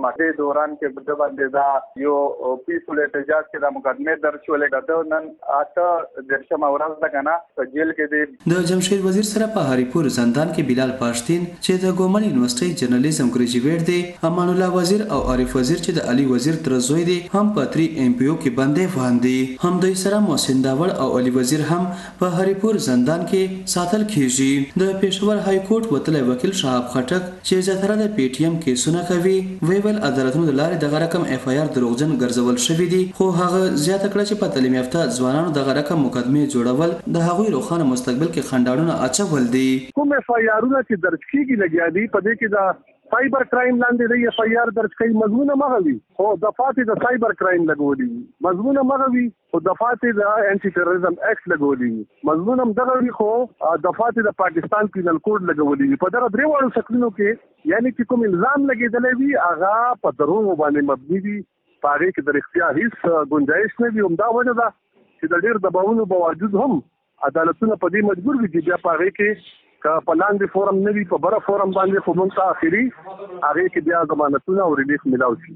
ماده دوران کې د باندې دا یو پیسفل احتجاج کې د مقدمه درج شولې د نن اته درشم ورځ د کنه په جیل کې د جمشید وزیر سره په هریپور زندان کې بلال پاشتین چې د ګومل یونیورسيټي جرنالیزم ګریجویټ دی، امان الله وزیر او عارف وزیر چې د علي وزیر ترزوی دی هم په 3 MPO کې باندې وړاندې هم دوی سره محسن داوړ او علي وزیر هم په هریپور زندان کې ساتل کیږي. د پېښور های کورټ وتلی وکیل شهاب خټک چې زیاتره د پی ټی ایم کیسونه کوي ویل عدالتونو د لارې دغه رقم اف آی آر دروغجن ګرځول شوی دی، خو هغه زیاته کړه چې په تعلیم یافته ځوانانو دغه رقم مقدمه جوړول د هغوی روښانه مستقبل کې خنډاړونه اچول دي. کوم اف آی آرونه چې درج کیږي لګیا دي په دې کې دا سایبر کرائم لاندې دی اف آی آر درج کوي مضمون مغوي خو دفعات د سایبر کرائم لګولي مضمون مغوي خو دفعات د انټي ټیرریزم اکټ لګولي مضمون هم دغه خو دفعات د پاکستان پینل کوډ لګولي په دغه درې وړو سکلونو کې یعنی چې کوم الزام لګیدلې وي هغه په دروغ باندې مبني دي پاره کې د اختیار هیڅ گنجائش نه وي. همدا وجه ده چې د ډېر دباونو باوجود هم عدالتونه په دې مجبور دي چې بیا پاره کې په لاندې فورم نه وي په بره فورم باندې خو موږ ته اخري هغه کې بیا ضمانتونه او ریلیف ملاو شي.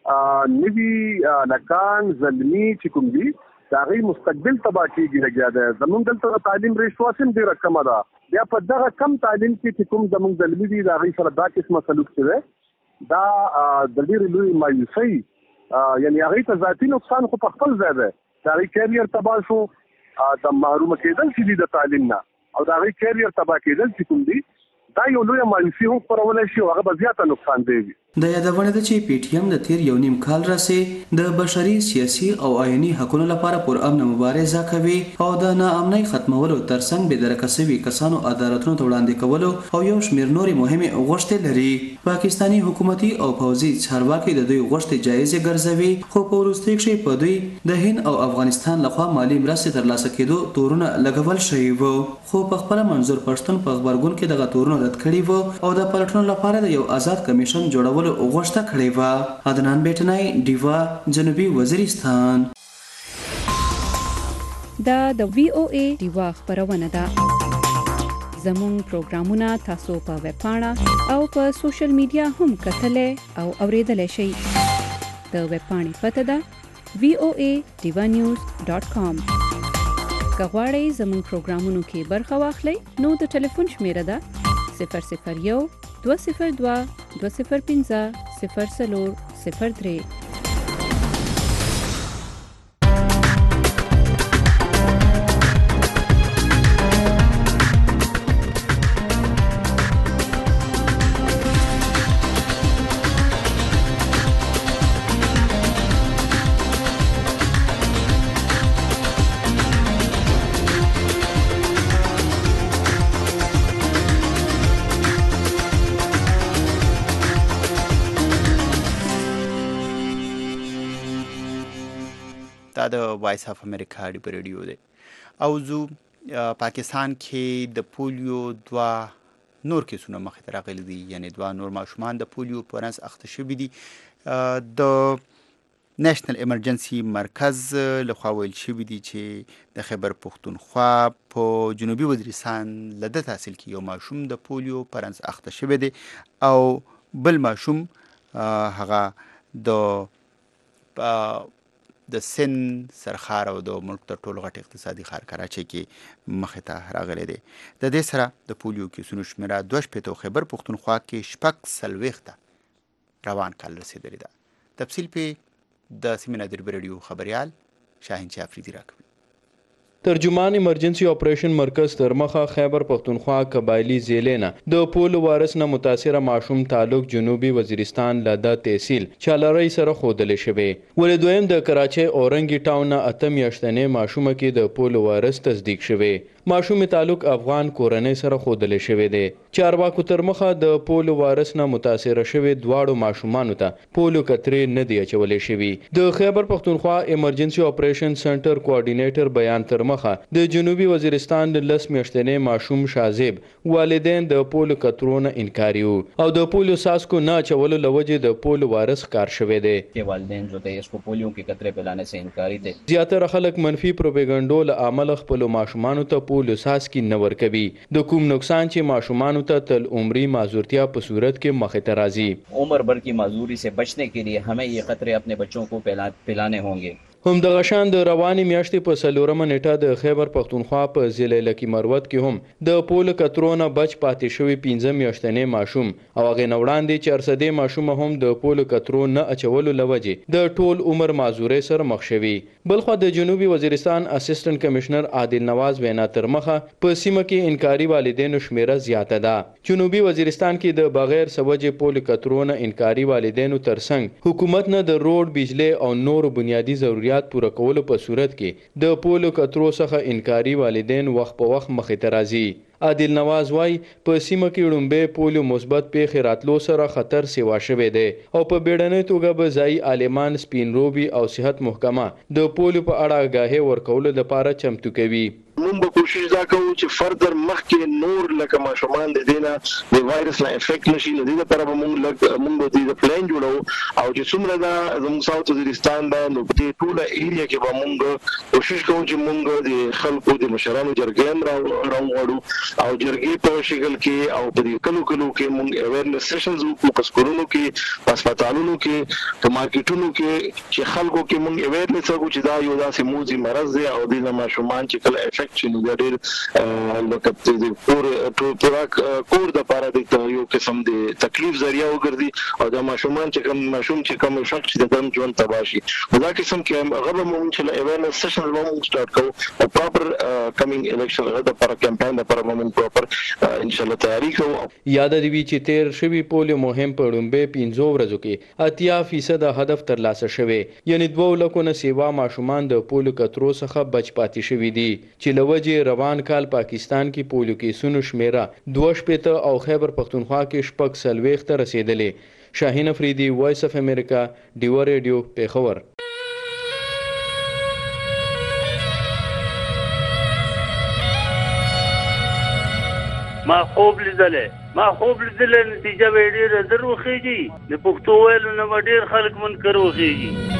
نوي لکان زلمی چې کوم دي دا غي مستقبل تبا کېږي لګیا ده. زمونږ دلته تعلیم ریشواسم ډېره کمه ده، بیا په دغه کم تعلیم کې چې کوم زمونږ زلمی دي دا غي سره دا قسمه سلوک شوی دا د ډېرې لوی مایوسۍ یعنی هغه ته ذاتي نقصان خو په خپل ځای ده، دا غي کیریر تبا شو د محروم کېدل چې د تعلیم نه او دا غي کیریر تبا کېدل چې کوم دي دا یو لوی مایوسي هم خپرولای شي او هغه به زیاته نقصان دی. د یادونه ده چې پی ټی ایم د تیر یو نیم کال راځي د بشري سیاسي او آئینی حقوقو لپاره پر امن مبارزه کوي او د ناامنۍ ختمولو ترڅنګ به درکسوي کسانو عدالتونو ته وړاندې کولو او یو شمېر نورې مهمه غوښتنې لري. پاکستانی حکومتي او پوځي چارواکي د دوی غوښتنې جایزه ګرځوي خو په وروستي کې په دوی د هند او افغانستان لخوا مالی مرستې ترلاسه کېدو تورونه لګول شوي وو، خو په خپل منظور پښتون په خبرګون کې دغه تورونه رد کړي وو او د پلټنو لپاره د یو آزاد کمیشن جوړولو غوښتنه کړې وه. عدنان بیٹنای ډیوا جنوبي وزیرستان. دا د وی او ای ډیوا خبرونه ده. زموږ پروګرامونه تاسو په ویب پاڼه او په سوشل میډیا هم کتلای او اوریدلای شئ. د ویب پاڼې پته ده voadevanews.com. که غواړئ زموږ پروګرامونو کې برخه واخلئ نو د ټلیفون شمیره ده 001 202 205 0403. دا د وایس اف امریکا دی ریډیو دی او زو پاکستان کې د پولیو 2 نور کیسونه مخې ته راغلي دي، یعنی 2 نور ماشومان د پولیو په رنځ اخته شوي دي. د نېشنل ایمرجنسي مرکز لخوا ویل شوي دي چې د خیبر پښتونخوا په جنوبي وزیرستان له د تحصیل کې یو ماشوم د پولیو په رنځ اخته شوی دی او بل ماشوم هغه د سن سرخار او د ملک تر ټولو غټ اقتصادي ښار کراچۍ کې مخې ته راغلی دی. د دې سره د پولیو کیسونو شمېره 2 خیبر پښتونخوا کې 40 روان کال رسېدلې ده. تفصیل په د سیمې نادر ریډیو خبریال شاهین چا افریدي راکوي. ترجمان ایمرجنسي اپریشن مرکز تر مخه خیبر پښتونخوا قبایلی ضلع نه د پول وارث نه متاثره ماشوم تعلق جنوبي وزیرستان له د تحصیل چالرۍ سره ښودل شوی. ولې دویم د کراچۍ اورنګي ټاون نه 8 میاشتنې ماشومه کې د پول وارث تصدیق شوی. ماشوم تعلق افغان کورنۍ سره ښودل شوی دی. چارواکو تر مخه د پول وارث نه متاثره شوی دواړو ماشومانو ته پولو کترې نه دی اچولې شوی. د خیبر پښتونخوا ایمرجنسي اپریشن سنټر کوارډینیټر بیان تر مخه د جنوبي وزیرستان د 10 میاشتنې ماشوم شازیب والدین د پولو کترونه انکاریو او د پولو ساسکو نه اچولو لوجه د پول وارث کار شوی دی. والدین جو ته اسکو پولیو کې کترې پلانے سے انکاری دي. زیاتره خلک منفي پروپاګاندا له عمل خپل ماشومانو ته پولو ساسکي نه ورکوي د کوم نقصان چې ماشومانو ته تل عمري معذورتیا په صورت کې مخې ته راځي. عمر भर की माजूरी से बचने के लिए हमें ये खतरे अपने बच्चों को पिलाने होंगे. همدغه شان د روانې میاشتې په 4مه نیټه د خیبر پښتونخوا په ضلع لکی مروت کې هم د پول کترونه بچ پاتې شوی 15 میاشتنې ماشوم او هغه نوړاندې 400 ماشوم هم د پول کترو نه اچولو لوجه د ټول عمر معذوري سره مخ شوي. بلخو د جنوبي وزیرستان اسسټنټ کمشنر عادل نواز وینا تر مخه په سیمه کې انکاري والدینو شمیره زیاته ده. جنوبي وزیرستان کې د بغیر سوجه پول کترونه انکاري والدینو ترڅنګ حکومت نه د روډ بجلی او نور بنیادی ضرورت پوره کولو په صورت کې د پولو کترو څخه انکاري والدین وخت په وخت مخې ته راځي. عادل نواز وای په سیمه کې ړومبه پولیو مثبت پیښې راتلو سره خطر سیوا شوی دی او په بیړنۍ توګه به ځای عالمان سپین روبي او صحت محکمه د پولیو په اړه آگاهي ورکولو لپاره چمتو کوي. مونږ به کوشش دا کوو چې فردر مخکې نور لکه ماشومان د دینه د وایرس نه افیکټ نشي. د دې لپاره به مونږ د پلان جوړو او چې څومره دا زموږ ساوث وزیرستان دا نو په ټوله ایریا کې به مونږ کوشش کوو چې مونږ د خلکو د مشرانو جرګې راوړو او جرګې په شکل کې او په دې کلو کې مونږ اویرنس سیشنز وکړو په سکولونو کې په هسپتالونو کې په مارکیټونو کې چې خلکو کې مونږ اویرنس وکړو چې دا یو داسې موذي مرض دی او د ماشومان چې کله افیکټ چې نو ډېر لکه د کور د پاره د یو قسم د تکلیف ذریعہ وګرځي او د ماشومان چې کوم افیکټ چې د ژوند تباشي دا قسم کې هغه مونږ چې اویرنس سیشن مونږ سٹارټ کوو او پراپر کمینګ الیکشن د لپاره کمپاین لپاره مونږ پراپر ان شاء الله تیاری کوو. یاد دی چې تیر شوی پولیو مهم په ړومبه 15 ورځو کې 80% هدف ترلاسه شوی یعنی 2 لکه نه سیوا ماشومان د پولیو کترو څخه بچ پاتې شوی دي چې لوجه روان کال پاکستان کې پولیو کیسونو شمیره 2 او خیبر پختونخوا کې شپږ سلويخ ته رسیدلې. شاهین افریدي وایس اف امریکا ډیو ریډیو پیښور. ما خوب لیدلې نتیجه به ډېره زر وخیږي د پښتو ویلو نه به ډېر خلک منکر وخیږي.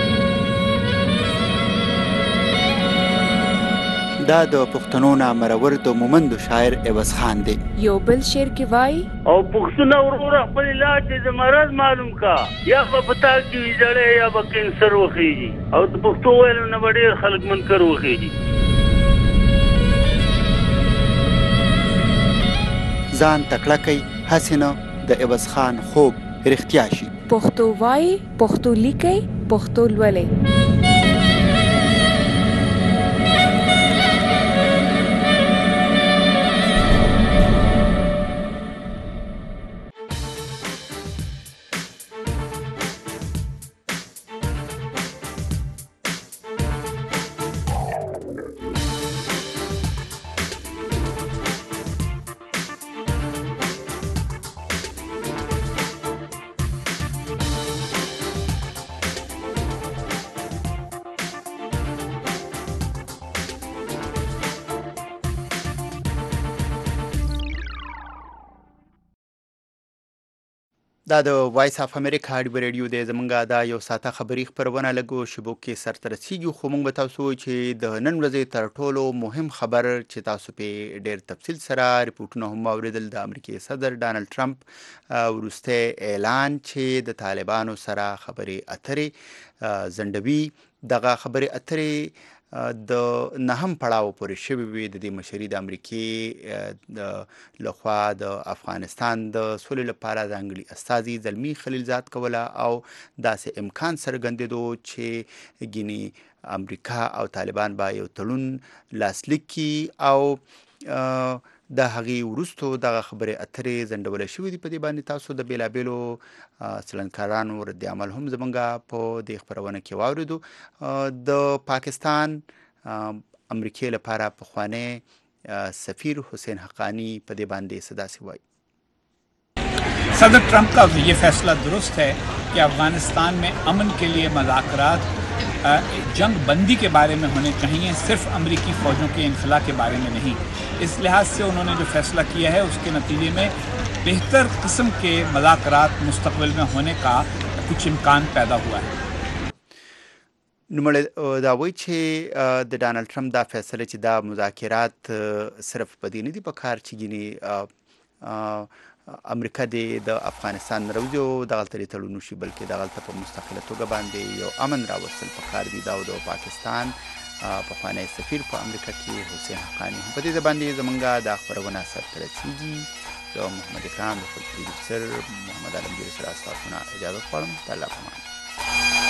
دا د پښتنو نامرور د مومند شاعر عوض خان دی. یو بل شعر کې وای او پښتون ورور خپل علاج د مرض معلوم کا یا په پتا کې ویځړې یا په کینسر وخیږي او د پښتو ویلو نه به ډېر خلک منکر وخیږي. ځان تکړه کوي هسې نه د عوض خان خوب رښتیا شي. پښتو وای پښتو لیکي پښتو لولئ. دا د وایس اف امریکا ریډیو دی. زمونږ دا یو ساعته خبري خبرونه لګو شبو کې سرته رسیږي خو موږ به تاسو چې د نن ورځې تر ټولو مهم خبر چې تاسو په ډېر تفصیل سره ریپورتونه هم اوریدل د امریکای صدر ډانلډ ټرمپ وروسته اعلان چې د طالبانو سره خبرې اترې زندوي. دغه خبرې اترې د نهم پړاو پورې شوي وي د دې مشري د امریکې لخوا د افغانستان د سولې لپاره ځانګړي استازي زلمي خلیلزاد کوله او داسې امکان څرګندېدو چې ګینې امریکا او طالبان به یو تړون لاسلیک کړي او د هغې وروستو دغه خبرې اترې ځنډولی شوي دي. په دې باندې تاسو د بېلابېلو څلنکارانو رد عمل هم زمونږ په دې خپرونه کې واورېدو. د پاکستان امریکې لپاره پخوانی سفیر حسین حقانی په دې باندې څه داسې وایي. صدر ٹرمپ کا یہ فیصلہ درست ہے کہ افغانستان میں امن کے لیے مذاکرات جنگ بندی کے بارے میں ہونے چاہیے, صرف امریکی فوجوں کے انخلا کے بارے میں نہیں. اس لحاظ سے انہوں نے جو فیصلہ کیا ہے اس کے نتیجے میں بہتر قسم کے مذاکرات مستقبل میں ہونے کا کچھ امکان پیدا ہوا ہے. نومړی دا وایي چې د ډانلډ ټرمپ دا فیصله چې دا مذاکرات صرف په دې نه دي په کار چې ګینې امریکا د افغانستان نه راوځي او دغلته دې تړون وشي بلکې دغلته په مستقله توګه باندې یو امن راوستل په کار دي. دا د پاکستان پخوانی سفیر په امریکا کې حسین حقانی هم په دې باندې زمونږ دا خپرونه سرته رسیږي. زه محمد اکرام د خپل پروډوسر محمد عالمگیر سره ستاسو نه اجازه غواړم. د الله په امان.